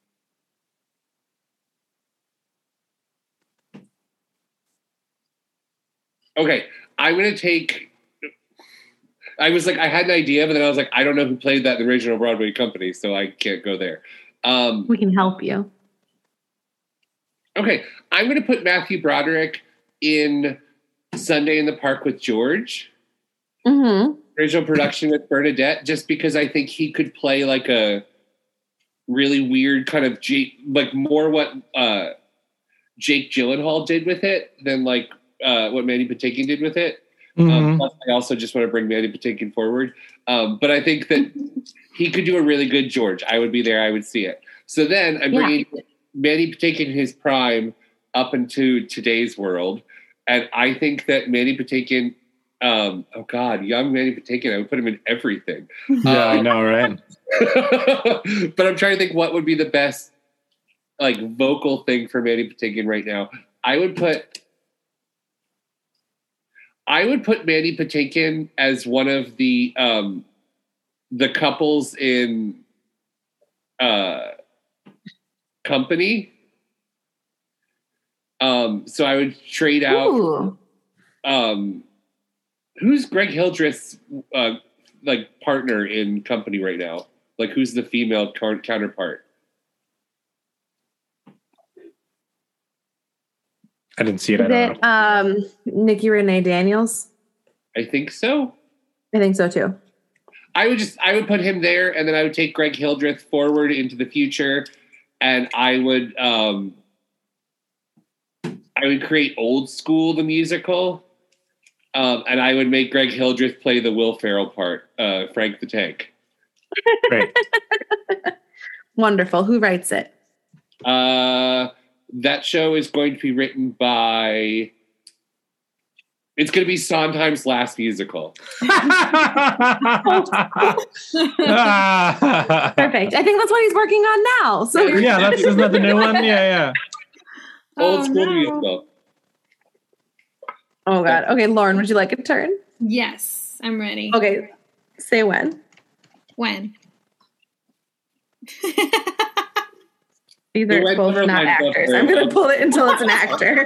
Okay. I'm going to take. I was like, I had an idea, but then I was like, I don't know who played that in the original Broadway company, so I can't go there. We can help you. Okay, I'm going to put Matthew Broderick in Sunday in the Park with George. Original production with Bernadette, just because I think he could play like a really weird kind of more what Jake Gyllenhaal did with it than like what Mandy Patinkin did with it. Plus I also just want to bring Mandy Patinkin forward. But I think that he could do a really good George. I would be there. I would see it. So then I'm bringing Mandy Patinkin in his prime up into today's world. And I think that Mandy Patinkin, young Mandy Patinkin, I would put him in everything. Yeah, I know, right? But I'm trying to think what would be the best like vocal thing for Mandy Patinkin right now. I would put I would put Mandy Patinkin as one of the couples in Company. So I would trade out. Who's Greg Hildreth's like partner in Company right now? Like, who's the female counterpart? I didn't see it. Is it Nikki Renee Daniels? I think so. I think so too. I would put him there, and then I would take Greg Hildreth forward into the future, and I would create Old School, the musical, and I would make Greg Hildreth play the Will Ferrell part, Frank the Tank. Great. Wonderful. Who writes it? That show is going to be written by... It's going to be Sondheim's last musical. Perfect. I think that's what he's working on now. So yeah, isn't that the new one? Yeah. Old School musical. Oh God. Okay, Lauren, would you like a turn? Yes, I'm ready. Okay, say when. When? These are both not actors. I'm going to pull it until it's an actor.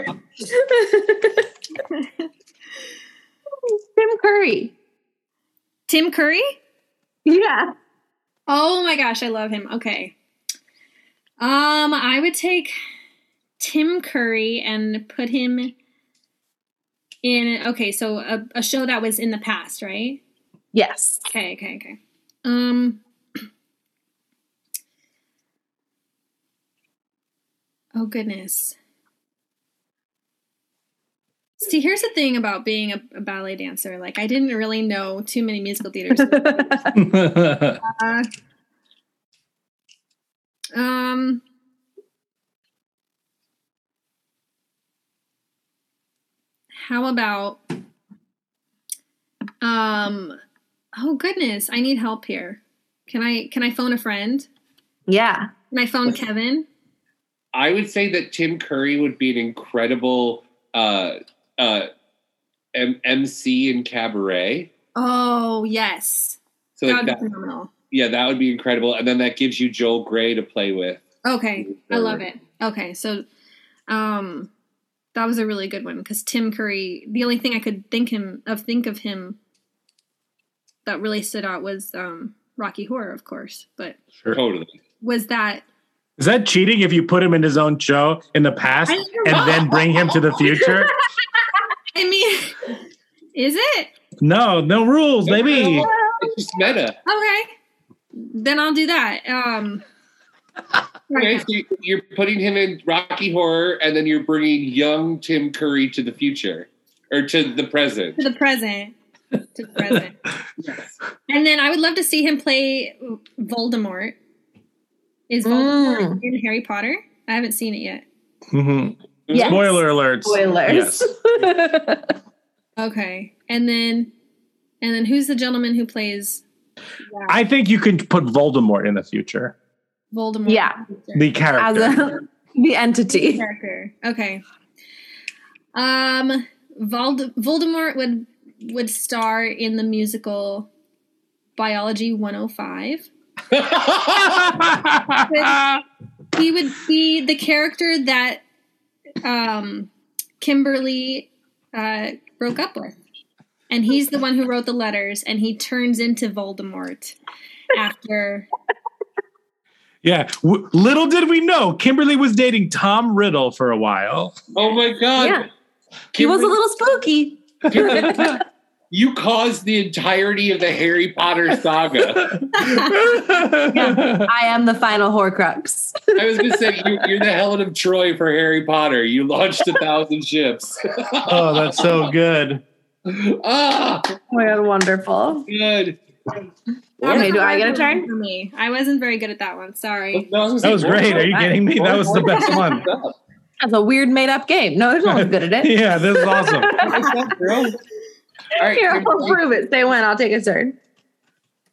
Tim Curry. Tim Curry? Yeah. Oh my gosh, I love him. Okay. I would take Tim Curry and put him in, okay, so a show that was in the past, right? Yes. Okay. Oh goodness. See, here's the thing about being a ballet dancer. Like, I didn't really know too many musical theaters. How about, oh goodness, I need help here. Can I phone a friend? Yeah. Can I phone Kevin? I would say that Tim Curry would be an incredible MC in Cabaret. Oh, yes. So that like would be phenomenal. Yeah, that would be incredible. And then that gives you Joel Grey to play with. Okay, I love it. Okay, so that was a really good one because Tim Curry, the only thing I could think of him that really stood out was Rocky Horror, of course. But sure. Totally. Was that... Is that cheating if you put him in his own show in the past and then bring him to the future? I mean, is it? No rules, baby. It's just meta. Okay. Then I'll do that. Okay, so you're putting him in Rocky Horror, and then you're bringing young Tim Curry to the future. Or to the present. To the present. Yes. And then I would love to see him play Voldemort. Is Voldemort in Harry Potter? I haven't seen it yet. Mm-hmm. Yes. Spoiler alerts. Spoilers. Yes. Okay. And then who's the gentleman who plays? I think you can put Voldemort in the future. Voldemort. Yeah. The character. As the entity. The character. Okay. Voldemort would star in the musical Biology 105. He would be the character that Kimberly broke up with. And he's the one who wrote the letters, and he turns into Voldemort after... Yeah. Little did we know, Kimberly was dating Tom Riddle for a while. Oh my God. Yeah. He was a little spooky. You caused the entirety of the Harry Potter saga. Yeah, I am the final Horcrux. I was going to say, you're the Helen of Troy for Harry Potter. You launched 1,000 ships. Oh, that's so good. Ah, oh my God, wonderful. Good. Okay, do I get a turn? For me, I wasn't very good at that one. Sorry. That was great. Are you kidding me? That was the best one. That's a weird made-up game. No one's good at it. Yeah, this is awesome. All right, here, I'll prove it. Say when. I'll take a turn.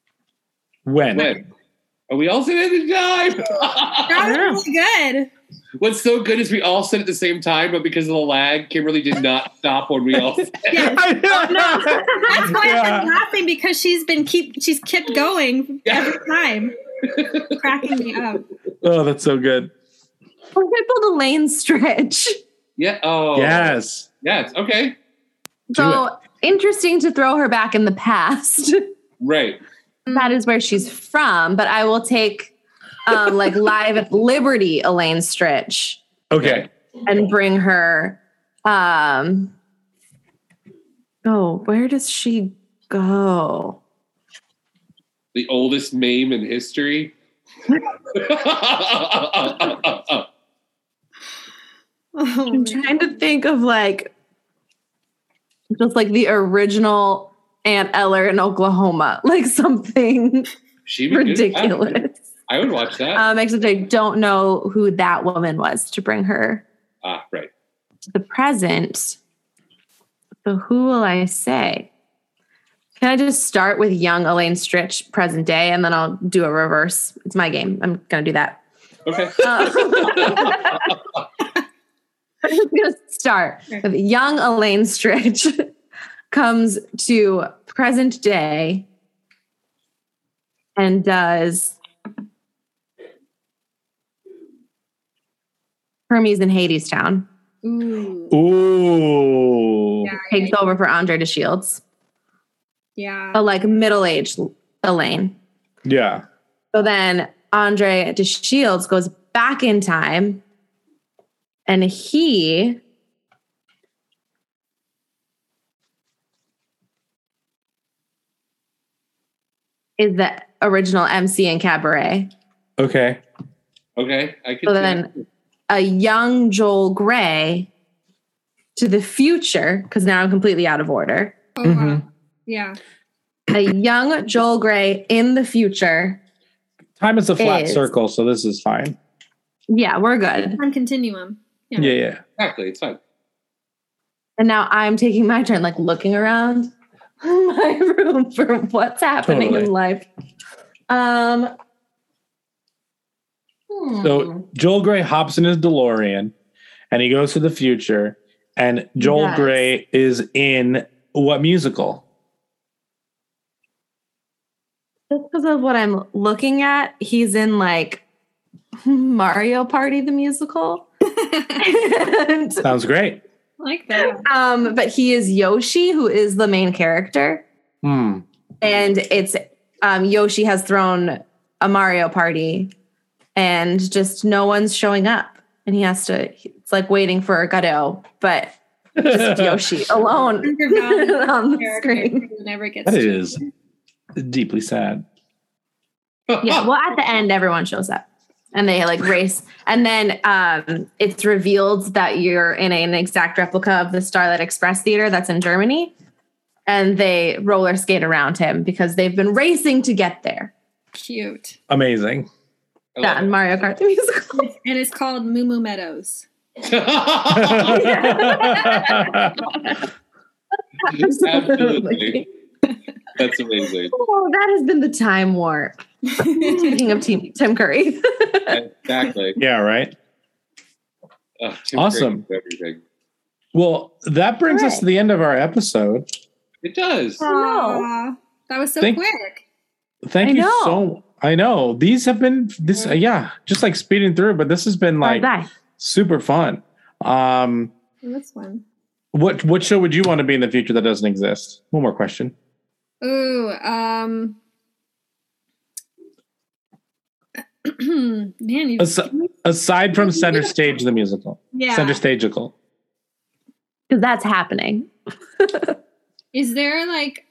When? Are we all sitting at the time? That was really good. What's so good is we all said at the same time, but because of the lag, Kimberly did not stop when we all said it. That's why I'm laughing, because she's kept going every time. Cracking me up. Oh, that's so good. We're going to build a lane stretch. Yeah. Oh. Yes. Yes. Okay. So interesting to throw her back in the past. Right. That is where she's from, but I will take like Live at Liberty Elaine Stritch. Okay. And bring her. Where does she go? The oldest meme in history. I'm trying to think of just like the original Aunt Eller in Oklahoma, like something ridiculous. I would watch that. Except I don't know who that woman was to bring her right to the present. So who will I say? Can I just start with young Elaine Stritch, present day, and then I'll do a reverse? It's my game. I'm going to do that. Okay. I'm just going to start with young Elaine Stritch comes to present day and does Hermes in Hadestown. Ooh. Yeah, Takes over for Andre DeShields. Yeah. A middle-aged Elaine. Yeah. So then Andre DeShields goes back in time, and he is the original MC in Cabaret. Okay. Okay. I can So then a young Joel Grey to the future, because now I'm completely out of order. Oh, wow. Yeah. A young Joel Grey in the future. Time is a flat circle, so this is fine. Yeah, we're good. On continuum. Yeah. Exactly. It's fine. And now I'm taking my turn, looking around my room for what's happening in life. So Joel Grey hops in his DeLorean and he goes to the future, and Joel Grey is in what musical? Just because of what I'm looking at, he's in Mario Party the musical. Sounds great. I like that. But he is Yoshi, who is the main character. And it's Yoshi has thrown a Mario Party and just no one's showing up. And he has to, it's like waiting for Godot, but just Yoshi alone on the screen. Never gets That is deeply sad. Yeah, well, at the end, everyone shows up and they race. And then it's revealed that you're in an exact replica of the Starlight Express Theater that's in Germany. And they roller skate around him because they've been racing to get there. Cute. Amazing. That and Mario Kart the musical. And it's called Moo Moo Meadows. Absolutely. That's amazing. Oh, that has been the time warp. Speaking of Tim Curry. Exactly. Yeah, right. Tim Awesome. Curry is everything. Well, that brings us to the end of our episode. It does. Aww, that was so quick. Thank you so. I know these have been just speeding through, but this has been super fun. This one. What show would you want to be in the future that doesn't exist? One more question. Ooh, man, aside from Center Stage the musical, Center Stagical, because that's happening. Is there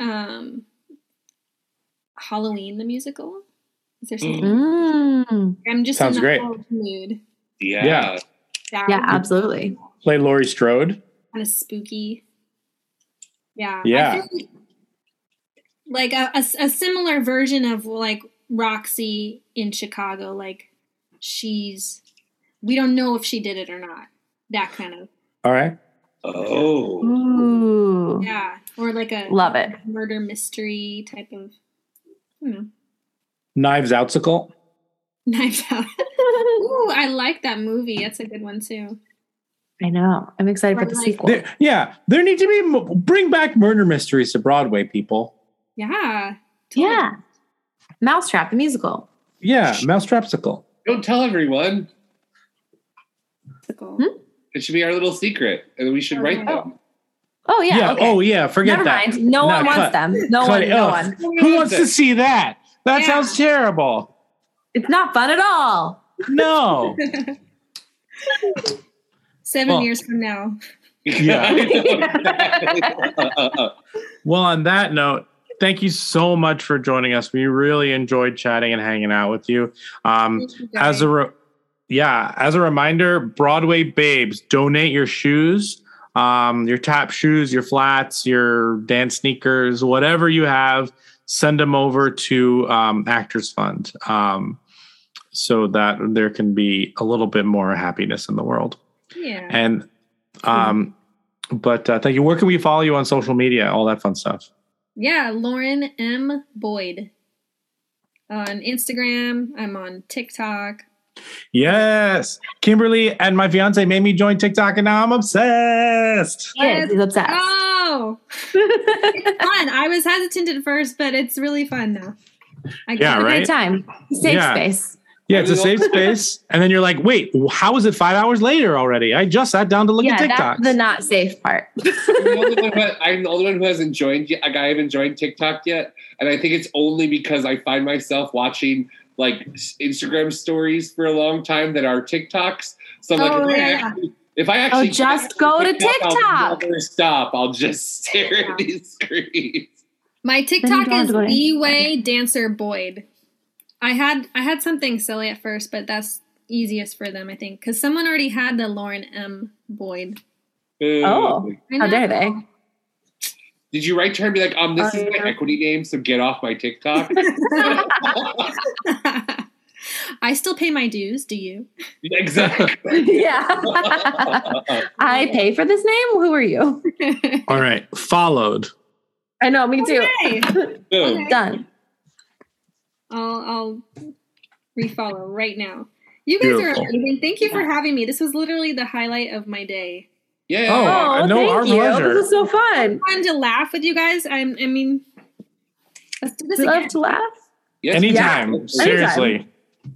Halloween the musical? Is there something? I'm just sounds in great. Mood. Yeah, absolutely. Play Laurie Strode. Kind of spooky. Yeah. Yeah. I feel like a similar version of Roxy in Chicago. We don't know if she did it or not. That kind of. All right. Oh. Ooh. Yeah. Or a love it murder mystery type of. Knives Outsicle. Knives Out. Ooh, I like that movie. That's a good one too. I know. I'm excited for the sequel. There need to be bring back murder mysteries to Broadway, people. Yeah. Totally. Yeah. Mousetrap, the musical. Yeah, Mousetrapsicle. Don't tell everyone. It should be our little secret, and we should write them. Oh yeah. Yeah. Okay. Oh yeah. Forget Never that. mind. No one wants them. No one. Who wants to see that? That sounds terrible. It's not fun at all. No. 7 years from now. Yeah. Well, on that note, thank you so much for joining us. We really enjoyed chatting and hanging out with you. As a reminder, Broadway Babes, donate your shoes, your tap shoes, your flats, your dance sneakers, whatever you have, send them over to Actors Fund so that there can be a little bit more happiness in the world. Yeah. And, but thank you. Where can we follow you on social media? All that fun stuff. Yeah, Lauren M. Boyd. On Instagram, I'm on TikTok. Yes. Kimberly and my fiance made me join TikTok, and now I'm obsessed. Yes, he's obsessed. Oh, it's fun. I was hesitant at first, but it's really fun now. It's a great time. Safe space. Yeah, it's a safe space. And then you're like, wait, how is it 5 hours later already? I just sat down to look at TikTok. That's the not safe part. I'm the only one who hasn't joined yet. I haven't joined TikTok yet. And I think it's only because I find myself watching like Instagram stories for a long time that are TikToks. So I'm if I actually just go to TikTok. I'll never stop. I'll just stare at these screens. My TikTok is B-Way Dancer Boyd. I had something silly at first, but that's easiest for them, I think, because someone already had the Lauren M. Boyd. Oh, how dare they? Did you write to her and be like, this is my equity name, so get off my TikTok? I still pay my dues. Do you? Exactly. Yeah. I pay for this name? Who are you? All right. Followed. I know, me too. Okay. Done. I'll refollow right now. You guys are amazing. Thank you for having me. This was literally the highlight of my day. Yeah. Oh, no, our pleasure. This was so fun. Fun to laugh with you guys. I mean, let's do this again. again. Love to laugh. Yes. Anytime. Seriously.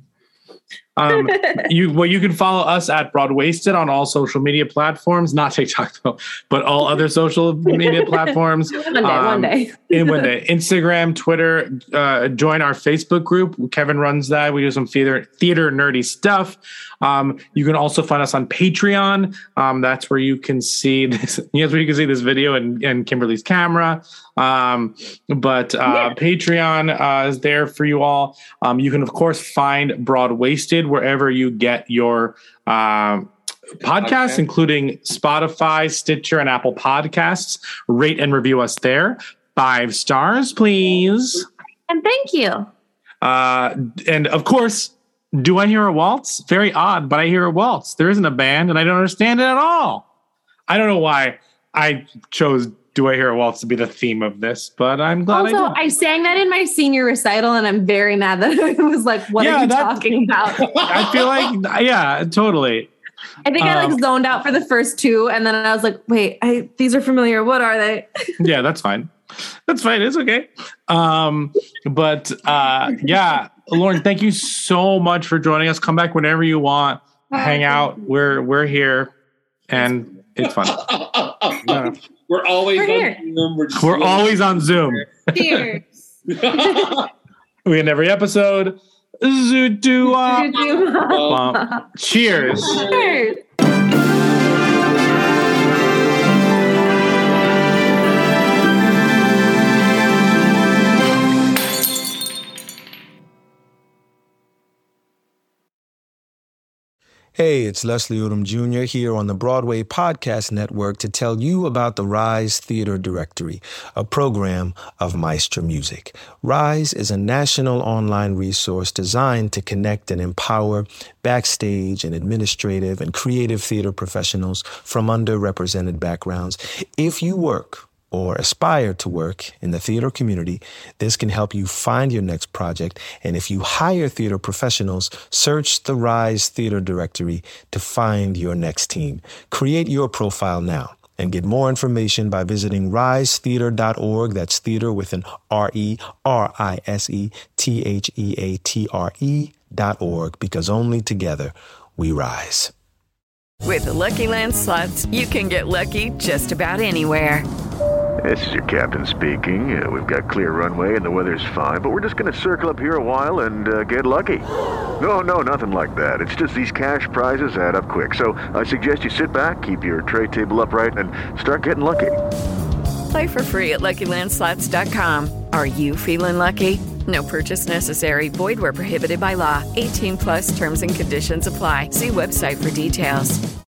You can follow us at Broadwasted on all social media platforms, not TikTok though, but all other social media platforms. One day. Instagram, Twitter. Join our Facebook group. Kevin runs that. We do some theater nerdy stuff. You can also find us on Patreon. That's where you can see this. Yes, where you can see this video and Kimberly's camera. Patreon is there for you all. You can of course find Broadwasted wherever you get your podcasts, including Spotify, Stitcher, and Apple Podcasts. Rate and review us there. 5 stars, please. And thank you. And of course, do I hear a waltz? Very odd, but I hear a waltz. There isn't a band, and I don't understand it at all. I don't know why I chose Do I Hear a Waltz to be the theme of this, but I'm glad also, I sang that in my senior recital, and I'm very mad that it was like, what are you talking about? I feel like, totally. I think I zoned out for the first 2, and then I was like, wait, these are familiar. What are they? Yeah, that's fine. That's fine. It's okay. Lauren, thank you so much for joining us. Come back whenever you want. Hang out. We're here, and it's fun. We're always on Zoom. We're always on Zoom. Cheers. We end every episode. Cheers. Cheers. Hey, it's Leslie Odom Jr. here on the Broadway Podcast Network to tell you about the Rise Theater Directory, a program of Maestra Music. Rise is a national online resource designed to connect and empower backstage and administrative and creative theater professionals from underrepresented backgrounds. If you work or aspire to work in the theater community, this can help you find your next project. And if you hire theater professionals, search the Rise Theater Directory to find your next team. Create your profile now and get more information by visiting risetheater.org. That's theater with an RERISETHEATRE.org, because only together we rise. With the Lucky Land Slots, you can get lucky just about anywhere. This is your captain speaking. We've got clear runway and the weather's fine, but we're just going to circle up here a while and get lucky. No, nothing like that. It's just these cash prizes add up quick. So I suggest you sit back, keep your tray table upright, and start getting lucky. Play for free at LuckyLandSlots.com. Are you feeling lucky? No purchase necessary. Void where prohibited by law. 18+ terms and conditions apply. See website for details.